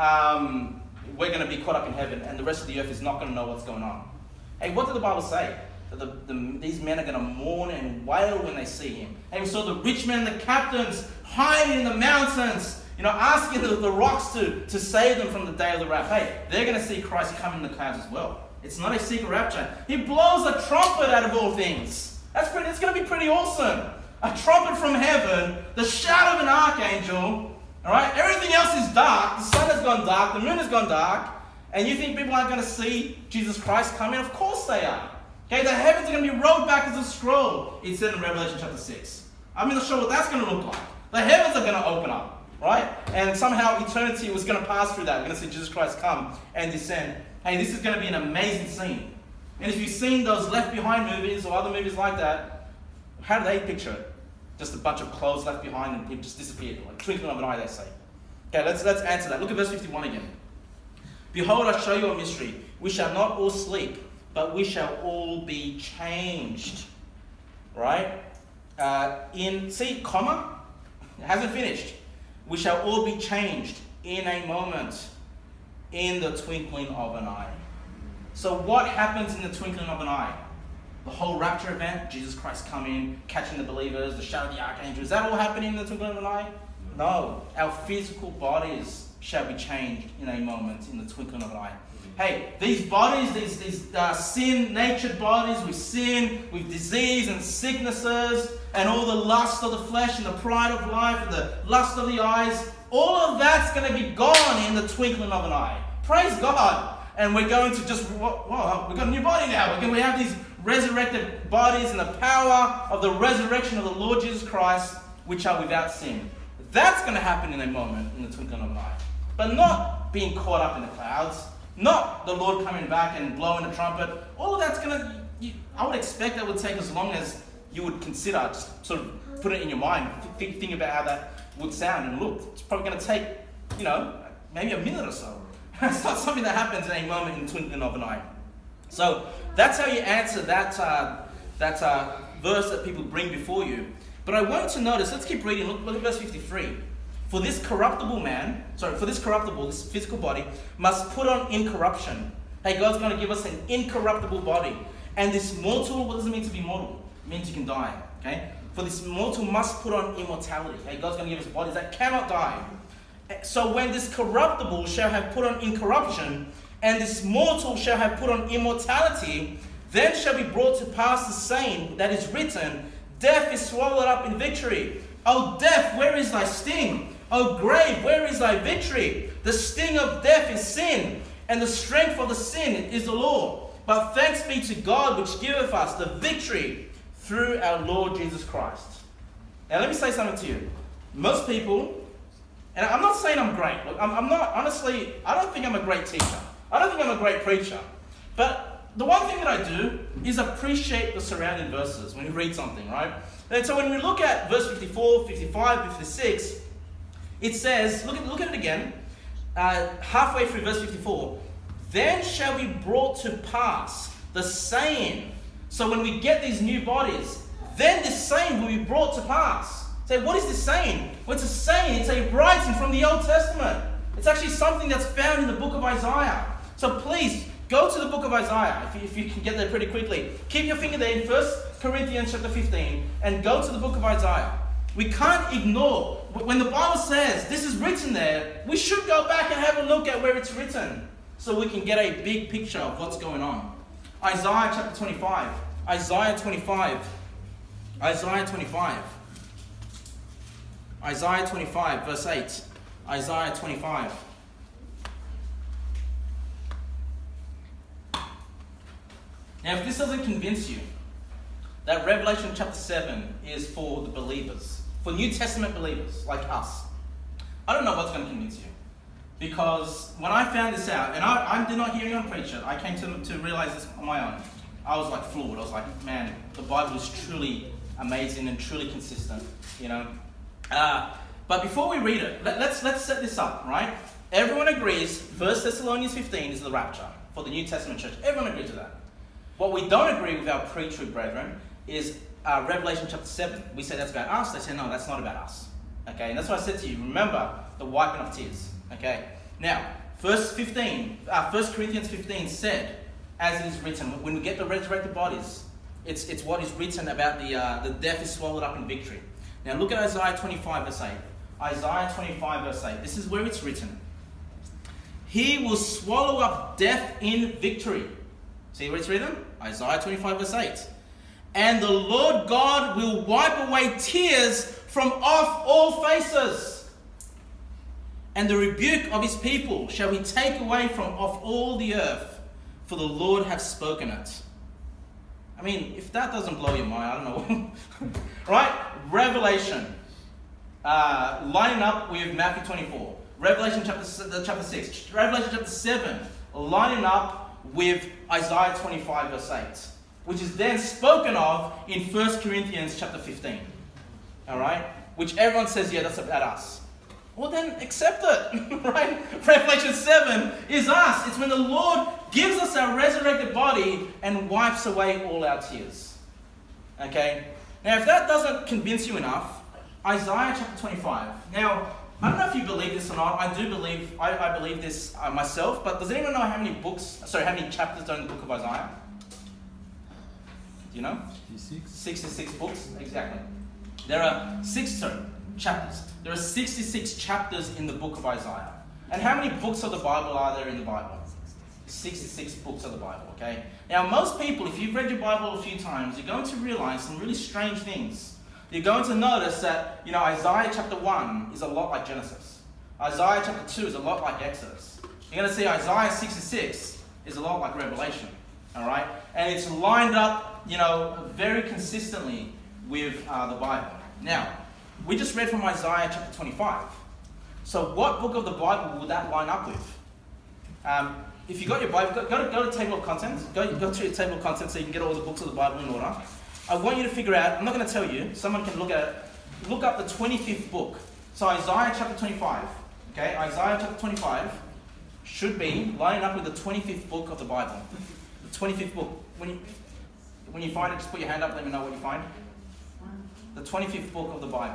um, we're going to be caught up in heaven, and the rest of the earth is not going to know what's going on. Hey, what did the Bible say? That the, the, these men are going to mourn and wail when they see him. Hey, we saw the rich men, the captains, hiding in the mountains, you know, asking the, the rocks to, to save them from the day of the wrath. Hey, they're going to see Christ coming in the clouds as well. It's not a secret rapture. He blows a trumpet out of all things. That's pretty. It's going to be pretty awesome. A trumpet from heaven, the shout of an archangel. All right, everything else is dark. The sun has gone dark. The moon has gone dark. And you think people aren't going to see Jesus Christ coming? Of course they are. Okay, the heavens are going to be rolled back as a scroll. It said in Revelation chapter six. I'm not sure what that's going to look like. The heavens are going to open up, right? And somehow eternity was going to pass through that. We're going to see Jesus Christ come and descend. Hey, this is going to be an amazing scene. And if you've seen those Left Behind movies or other movies like that, how do they picture it? Just a bunch of clothes left behind and people just disappeared, like twinkling of an eye, they say. Okay, let's let's answer that. Look at verse fifty-one again. "Behold, I show you a mystery. We shall not all sleep, but we shall all be changed. Right? Uh, in, see, comma, it hasn't finished. We shall all be changed in a moment, in the twinkling of an eye. So what happens in the twinkling of an eye? The whole rapture event, Jesus Christ coming, catching the believers, the shout of the archangel, is that all happening in the twinkling of an eye? No. Our physical bodies shall be changed in a moment, in the twinkling of an eye. Hey, these bodies, these, these uh, sin-natured bodies with sin, with disease and sicknesses, and all the lust of the flesh and the pride of life and the lust of the eyes, all of that's going to be gone in the twinkling of an eye. Praise God. And we're going to just, whoa, we've got a new body now. We're going to have these resurrected bodies in the power of the resurrection of the Lord Jesus Christ, which are without sin. That's going to happen in a moment, in the twinkling of an eye. But not being caught up in the clouds. Not the Lord coming back and blowing a trumpet. All of that's going to, I would expect that would take as long as you would consider, just sort of put it in your mind, think, think about how that would sound and look. It's probably going to take, you know, maybe a minute or so. It's not something that happens in a moment in the twinkling of an eye. So that's how you answer that, uh, that uh, verse that people bring before you. But I want you to notice, let's keep reading, look, look at verse fifty-three. For this corruptible man, sorry, for this corruptible, this physical body, must put on incorruption. Hey, God's going to give us an incorruptible body. And this mortal, what does it mean to be mortal? It means you can die, okay? For this mortal must put on immortality. Hey, God's going to give us bodies that cannot die. So when this corruptible shall have put on incorruption, and this mortal shall have put on immortality, then shall be brought to pass the saying that is written, death is swallowed up in victory. O death, where is thy sting? O grave, where is thy victory? The sting of death is sin, and the strength of the sin is the law. But thanks be to God which giveth us the victory through our Lord Jesus Christ. Now let me say something to you. Most people, and I'm not saying I'm great. Look, I'm, I'm not, honestly, I don't think I'm a great teacher. I don't think I'm a great preacher. But the one thing that I do is appreciate the surrounding verses when you read something, right? And so when we look at verse fifty-four, fifty-five, fifty-six, it says, look at, look at it again, uh, halfway through verse fifty-four, then shall be brought to pass the saying. So when we get these new bodies, then this saying will be brought to pass. Say, what is this saying? Well, it's a saying, it's a writing from the Old Testament. It's actually something that's found in the book of Isaiah. So please, go to the book of Isaiah, if you, if you can get there pretty quickly. Keep your finger there in First Corinthians chapter fifteen, and go to the book of Isaiah. We can't ignore, when the Bible says this is written there, we should go back and have a look at where it's written, so we can get a big picture of what's going on. Isaiah chapter twenty-five. Isaiah twenty-five. Isaiah twenty-five. Isaiah twenty-five, verse eight. Isaiah twenty-five. Now, if this doesn't convince you that Revelation chapter seven is for the believers, for New Testament believers like us, I don't know what's going to convince you. Because when I found this out, and I, I did not hear anyone preach it, I came to, to realize this on my own. I was like floored. I was like, man, the Bible is truly amazing and truly consistent, you know. Uh, but before we read it, let, let's let's set this up, right? Everyone agrees First Thessalonians fifteen is the rapture for the New Testament church. Everyone agrees with that. What we don't agree with our pre-true brethren is uh, Revelation chapter seven. We say that's about us. They say, no, that's not about us. Okay, and that's what I said to you. Remember the wiping of tears. Okay, now, verse fifteen, uh, First Corinthians fifteen said, as it is written, when we get the resurrected bodies, it's it's what is written about the uh, the death is swallowed up in victory. Now look at Isaiah twenty-five verse eight. Isaiah twenty-five verse eight. This is where it's written. He will swallow up death in victory. See where it's written? Isaiah twenty-five verse eight. And the Lord God will wipe away tears from off all faces. And the rebuke of his people shall he take away from off all the earth, for the Lord hath spoken it. I mean, if that doesn't blow your mind, I don't know. Right? Revelation. Uh, lining up with Matthew twenty-four. Revelation chapter, chapter six. Revelation chapter seven. Lining up with Isaiah twenty-five verse eight. Which is then spoken of in First Corinthians chapter fifteen. Alright? Which everyone says, yeah, that's about us. well then accept it, right? Revelation seven is us. It's when the Lord gives us our resurrected body and wipes away all our tears. Okay? Now, if that doesn't convince you enough, Isaiah chapter twenty-five. Now, I don't know if you believe this or not. I do believe, I, I believe this uh, myself, but does anyone know how many books, sorry, how many chapters are in the book of Isaiah? Do you know? sixty-six. sixty-six books, exactly. There are six, sorry, chapters. There are sixty-six chapters in the book of Isaiah. And how many books of the Bible are there in the Bible? sixty-six books of the Bible, okay? Now, most people, if you've read your Bible a few times, you're going to realize some really strange things. You're going to notice that, you know, Isaiah chapter one is a lot like Genesis. Isaiah chapter two is a lot like Exodus. You're going to see Isaiah sixty-six is a lot like Revelation, all right? And it's lined up, you know, very consistently with uh, the Bible. Now, we just read from Isaiah chapter twenty-five. So what book of the Bible will that line up with? Um, if you got your Bible, go, go, to, go to table of contents. Go, go to your table of contents so you can get all the books of the Bible in order. I want you to figure out, I'm not going to tell you, someone can look at it, look up the twenty-fifth book. So Isaiah chapter twenty-five, okay, Isaiah chapter twenty-five should be lining up with the twenty-fifth book of the Bible. The twenty-fifth book. When you, when you find it, just put your hand up, let me know what you find. The twenty-fifth book of the Bible.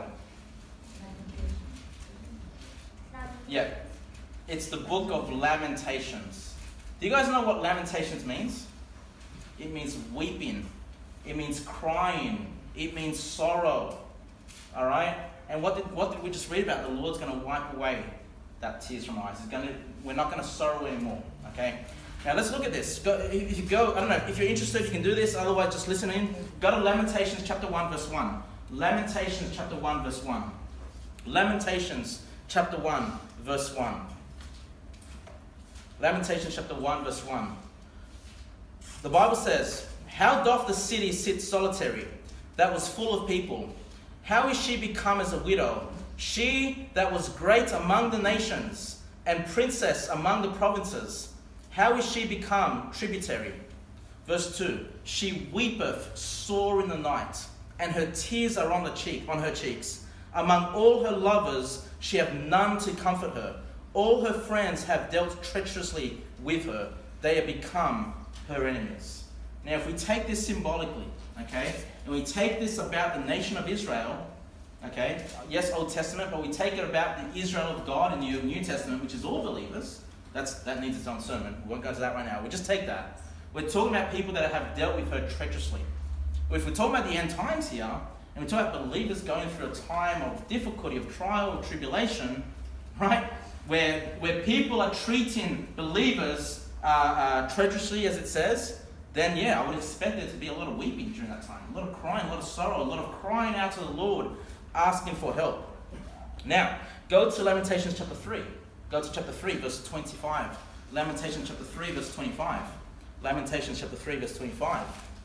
Yeah, it's the book of Lamentations. Do you guys know what Lamentations means? It means weeping. It means crying. It means sorrow. All right? And what did what did we just read about? The Lord's going to wipe away that tears from our eyes. He's going to, we're not going to sorrow anymore. Okay? Now let's look at this. Go, if you go, I don't know, if you're interested, you can do this. Otherwise, just listen in. Go to Lamentations chapter one, verse one. Lamentations chapter one, verse one. Lamentations chapter one, verse one. Lamentations chapter one, verse one. The Bible says, "How doth the city sit solitary, that was full of people? How is she become as a widow, she that was great among the nations, and princess among the provinces? How is she become tributary?" Verse two, "She weepeth sore in the night, and her tears are on the cheek, on her cheeks. Among all her lovers she hath none to comfort her. All her friends have dealt treacherously with her. They have become her enemies." Now, if we take this symbolically, okay, and we take this about the nation of Israel, okay, yes, Old Testament, but we take it about the Israel of God in the New Testament, which is all believers. That's that needs its own sermon. We won't go to that right now. We just take that. We're talking about people that have dealt with her treacherously. If we're talking about the end times here, and we talk about believers going through a time of difficulty, of trial, of tribulation, right, where where people are treating believers uh, uh, treacherously, as it says, then yeah, I would expect there to be a lot of weeping during that time, a lot of crying, a lot of sorrow, a lot of crying out to the Lord, asking for help. Now, go to Lamentations chapter three. Go to chapter three, verse twenty-five. Lamentations chapter three, verse twenty-five. Lamentations chapter three, verse twenty-five.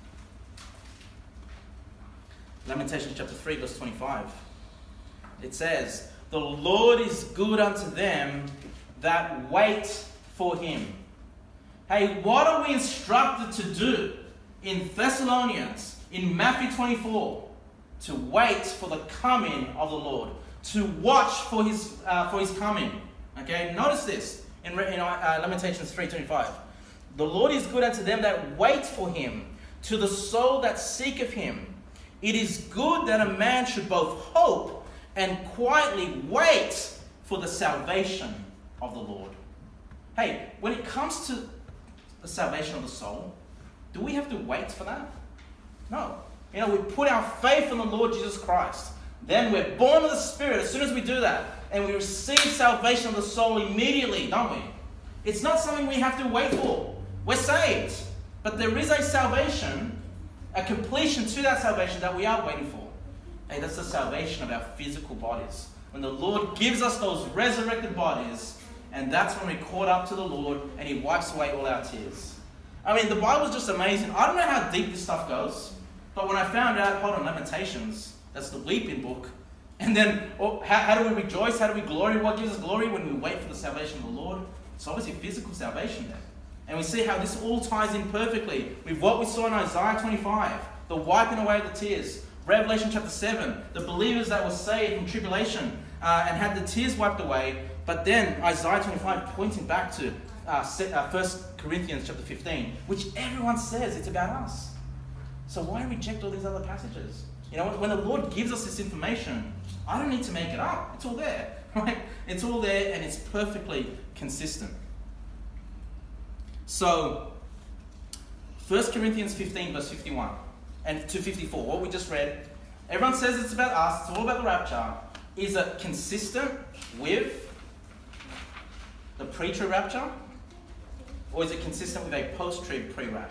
Lamentations chapter three, verse twenty-five. It says, "The Lord is good unto them that wait for him." Hey, what are we instructed to do in Thessalonians, in Matthew twenty-four? To wait for the coming of the Lord. To watch for his uh, for his coming. Okay, notice this in, in uh, Lamentations three twenty-five. "The Lord is good unto them that wait for him, to the soul that seeketh him. It is good that a man should both hope and quietly wait for the salvation of the Lord." Hey, when it comes to the salvation of the soul, do we have to wait for that? No. You know, we put our faith in the Lord Jesus Christ. Then we're born of the Spirit as soon as we do that. And we receive salvation of the soul immediately, don't we? It's not something we have to wait for. We're saved. But there is a salvation, a completion to that salvation that we are waiting for. Hey, that's the salvation of our physical bodies. When the Lord gives us those resurrected bodies, and that's when we're caught up to the Lord and he wipes away all our tears. I mean, the Bible's just amazing. I don't know how deep this stuff goes, but when I found out, hold on, Lamentations, that's the weeping book. And then, oh, how, how do we rejoice? How do we glory? What gives us glory? When we wait for the salvation of the Lord. It's obviously physical salvation there. And we see how this all ties in perfectly with what we saw in Isaiah twenty-five, the wiping away of the tears. Revelation chapter seven, the believers that were saved from tribulation. uh, and had the tears wiped away. But then Isaiah twenty-five pointing back to uh, First Corinthians chapter fifteen, which everyone says it's about us. So why reject all these other passages? You know, when the Lord gives us this information, I don't need to make it up. It's all there, right? It's all there and it's perfectly consistent. So, First Corinthians fifteen verse fifty-one and to fifty-four, what we just read, everyone says it's about us, it's all about the rapture. Is it consistent with the pre-trib rapture? Or is it consistent with a post-trib pre-rap?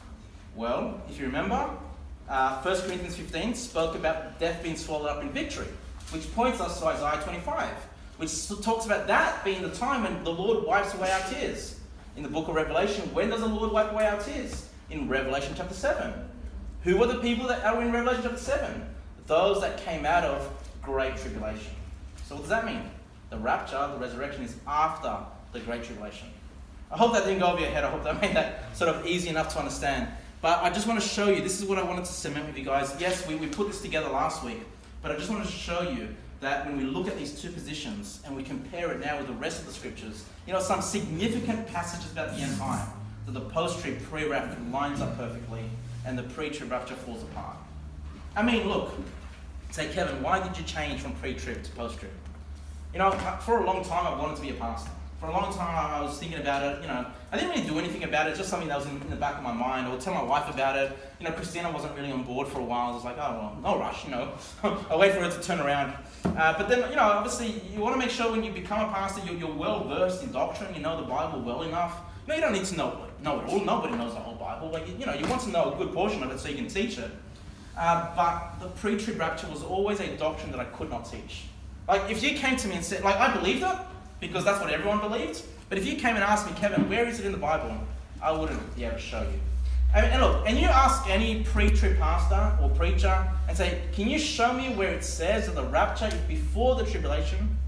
Well, if you remember, uh, First Corinthians fifteen spoke about death being swallowed up in victory, which points us to Isaiah twenty-five, which talks about that being the time when the Lord wipes away our tears. In the book of Revelation, when does the Lord wipe away our tears? In Revelation chapter seven. Who were the people that are in Revelation chapter seven? Those that came out of great tribulation. So what does that mean? The rapture, the resurrection, is after the great tribulation. I hope that didn't go over your head. I hope that made that sort of easy enough to understand. But I just want to show you, this is what I wanted to cement with you guys. Yes, we, we put this together last week, but I just wanted to show you that when we look at these two positions and we compare it now with the rest of the scriptures, you know, some significant passages about the end time, that the post-trib, pre-rapture lines up perfectly and the pre-trib rapture falls apart. I mean, look, say, Kevin, why did you change from pre-trib to post-trib? You know, for a long time I wanted to be a pastor. For a long time I was thinking about it, you know, I didn't really do anything about it, just something that was in, in the back of my mind. I would tell my wife about it. You know, Christina wasn't really on board for a while. I was like, oh, well, no rush, you know. I'll wait for her to turn around. Uh, but then, you know, obviously you want to make sure when you become a pastor, you're, you're well-versed in doctrine, you know the Bible well enough. You know, you don't need to know, know it all. Nobody knows the whole Bible. Like, you know, you want to know a good portion of it so you can teach it. Uh, but the pre-trib rapture was always a doctrine that I could not teach. Like, if you came to me and said, like, I believed it, because that's what everyone believed. But if you came and asked me, Kevin, where is it in the Bible? I wouldn't be able to show you. And, and look, and you ask any pre-trib pastor or preacher and say, can you show me where it says that the rapture is before the tribulation?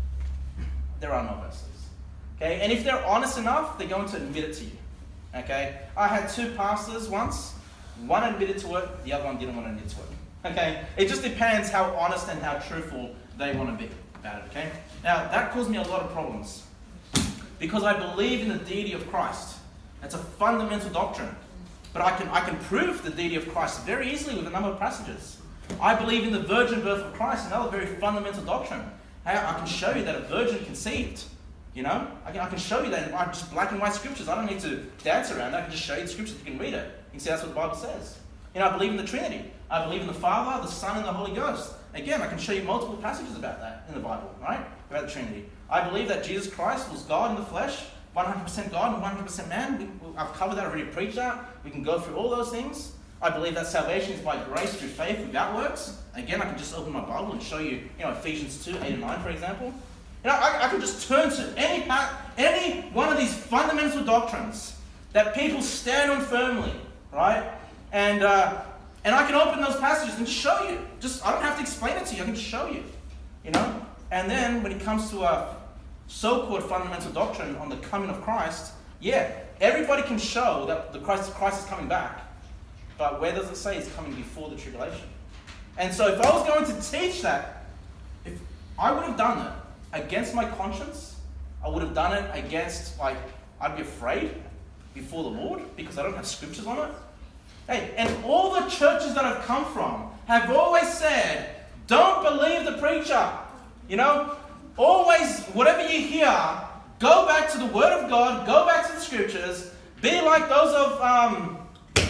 There are no verses. Okay? And if they're honest enough, they're going to admit it to you. Okay? I had two pastors once. One admitted to it, the other one didn't want to admit to it. Okay? It just depends how honest and how truthful they want to be about it. Okay? Now, that caused me a lot of problems. Because I believe in the deity of Christ. That's a fundamental doctrine. But I can I can prove the deity of Christ very easily with a number of passages. I believe in the virgin birth of Christ, another very fundamental doctrine. I, I can show you that a virgin conceived. You know? I can, I can show you that in just black and white scriptures. I don't need to dance around it. I can just show you the scriptures. You can read it. You can see that's what the Bible says. You know, I believe in the Trinity. I believe in the Father, the Son, and the Holy Ghost. Again, I can show you multiple passages about that in the Bible, right? About the Trinity. I believe that Jesus Christ was God in the flesh, one hundred percent God and one hundred percent man. We, I've covered that, I've already preached that. We can go through all those things. I believe that salvation is by grace through faith without works. Again, I can just open my Bible and show you, you know, Ephesians two, eight and nine, for example. You know, I, I can just turn to any part, any one of these fundamental doctrines that people stand on firmly, right? And uh, and I can open those passages and show you. Just I don't have to explain it to you. I can just show you. You know. And then when it comes to a so-called fundamental doctrine on the coming of Christ, yeah, everybody can show that the Christ Christ is coming back. But where does it say he's coming before the tribulation? And so if I was going to teach that, if I would have done it against my conscience, I would have done it against, like, I'd be afraid before the Lord because I don't have scriptures on it. Hey, and all the churches that I've come from have always said, don't believe the preacher. You know, always, whatever you hear, go back to the Word of God, go back to the Scriptures, be like those of, um,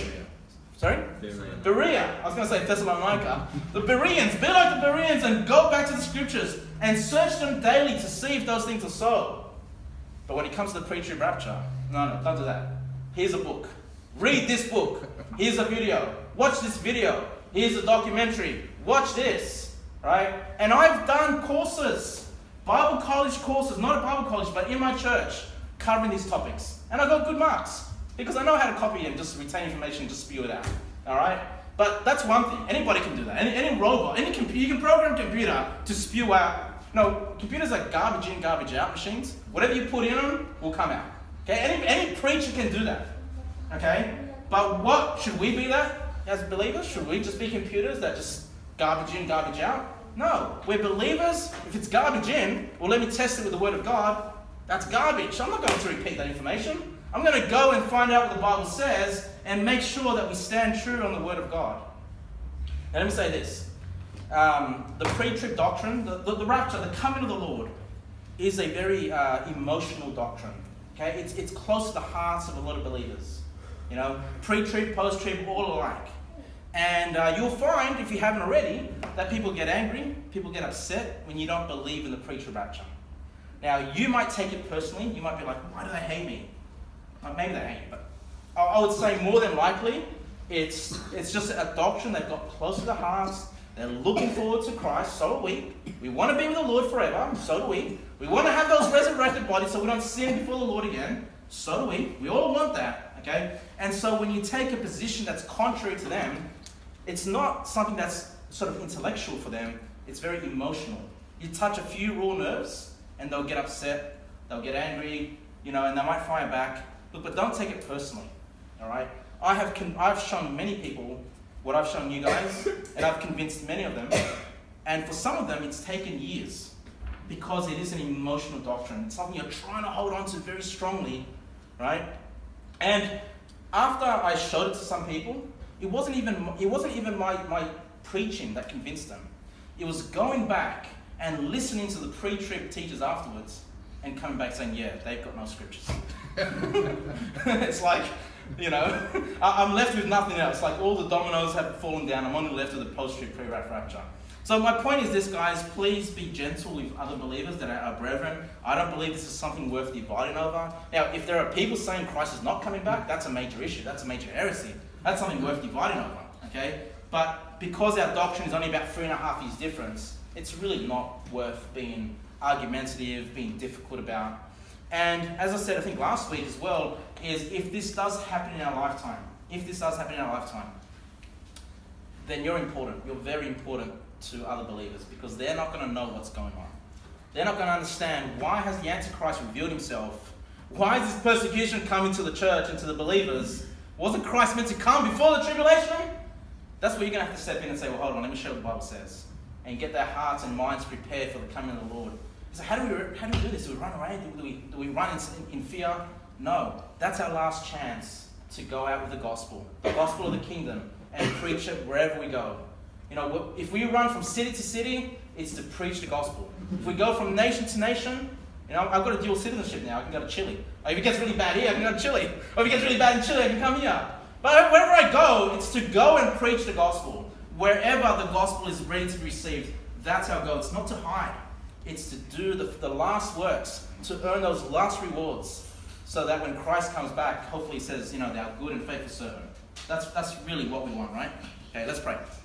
sorry? Berea. Berea. I was going to say Thessalonica. The Bereans, be like the Bereans and go back to the Scriptures and search them daily to see if those things are so. But when it comes to the pre-trib rapture, no, no, don't do that. Here's a book. Read this book. Here's a video. Watch this video. Here's a documentary. Watch this. Right? And I've done courses, Bible college courses, not at Bible college, but in my church, covering these topics. And I got good marks because I know how to copy and just retain information and just spew it out. All right? But that's one thing. Anybody can do that. Any, any robot, any computer, you can program a computer to spew out. No, computers are garbage in, garbage out machines. Whatever you put in them will come out. Okay? Any, any preacher can do that. Okay? But what, should we be that as believers? Should we just be computers that just garbage in, garbage out? No, we're believers. If it's garbage in, well, let me test it with the Word of God. That's garbage. I'm not going to repeat that information. I'm going to go and find out what the Bible says and make sure that we stand true on the Word of God. Now, let me say this. Um, the pre-trib doctrine, the, the, the rapture, the coming of the Lord, is a very uh, emotional doctrine. Okay, it's it's close to the hearts of a lot of believers. You know, pre-trib, post-trib, all alike. And uh, you'll find, if you haven't already, that people get angry, people get upset when you don't believe in the pre-trib rapture. Now, you might take it personally. You might be like, why do they hate me? Well, maybe they hate you, but I, I would say more than likely, it's it's just a doctrine they've got close to the hearts. They're looking forward to Christ. So do we. We want to be with the Lord forever. So do we. We want to have those resurrected bodies so we don't sin before the Lord again. So do we. We all want that. Okay? And so when you take a position that's contrary to them, it's not something that's sort of intellectual for them. It's very emotional. You touch a few raw nerves and they'll get upset. They'll get angry, you know, and they might fire back. Look, but don't take it personally. All right? I have con- I've shown many people what I've shown you guys, and I've convinced many of them. And for some of them, it's taken years because it is an emotional doctrine. It's something you're trying to hold on to very strongly, right? And after I showed it to some people, it wasn't even it wasn't even my, my preaching that convinced them. It was going back and listening to the pre-trib teachers afterwards and coming back saying, yeah, they've got no scriptures. It's like, you know, I'm left with nothing else. Like all the dominoes have fallen down. I'm only left with the post-trib pre-rapture rapture. So my point is this, guys, please be gentle with other believers that are our brethren. I don't believe this is something worth dividing over. Now, if there are people saying Christ is not coming back, that's a major issue. That's a major heresy. That's something worth dividing over, okay? But because our doctrine is only about three and a half years difference, it's really not worth being argumentative, being difficult about. And as I said, I think last week as well, is if this does happen in our lifetime, if this does happen in our lifetime, then you're important. You're very important to other believers because they're not going to know what's going on. They're not going to understand why has the Antichrist revealed himself? Why is this persecution coming to the church and to the believers? Wasn't Christ meant to come before the tribulation? That's where you're going to have to step in and say, well, hold on, let me show what the Bible says. And get their hearts and minds prepared for the coming of the Lord. So how do we how do we do this? Do we run away? Do we, do we run in, in fear? No. That's our last chance to go out with the gospel. The gospel of the kingdom. And preach it wherever we go. You know, if we run from city to city, it's to preach the gospel. If we go from nation to nation, you know, I've got a dual citizenship now. I can go to Chile. Or if it gets really bad here, I can go to Chile. Or if it gets really bad in Chile, I can come here. But wherever I go, it's to go and preach the gospel. Wherever the gospel is ready to be received, that's our goal. It's not to hide. It's to do the, the last works, to earn those last rewards, so that when Christ comes back, hopefully he says, you know, thou good and faithful servant. That's, that's really what we want, right? Okay, let's pray.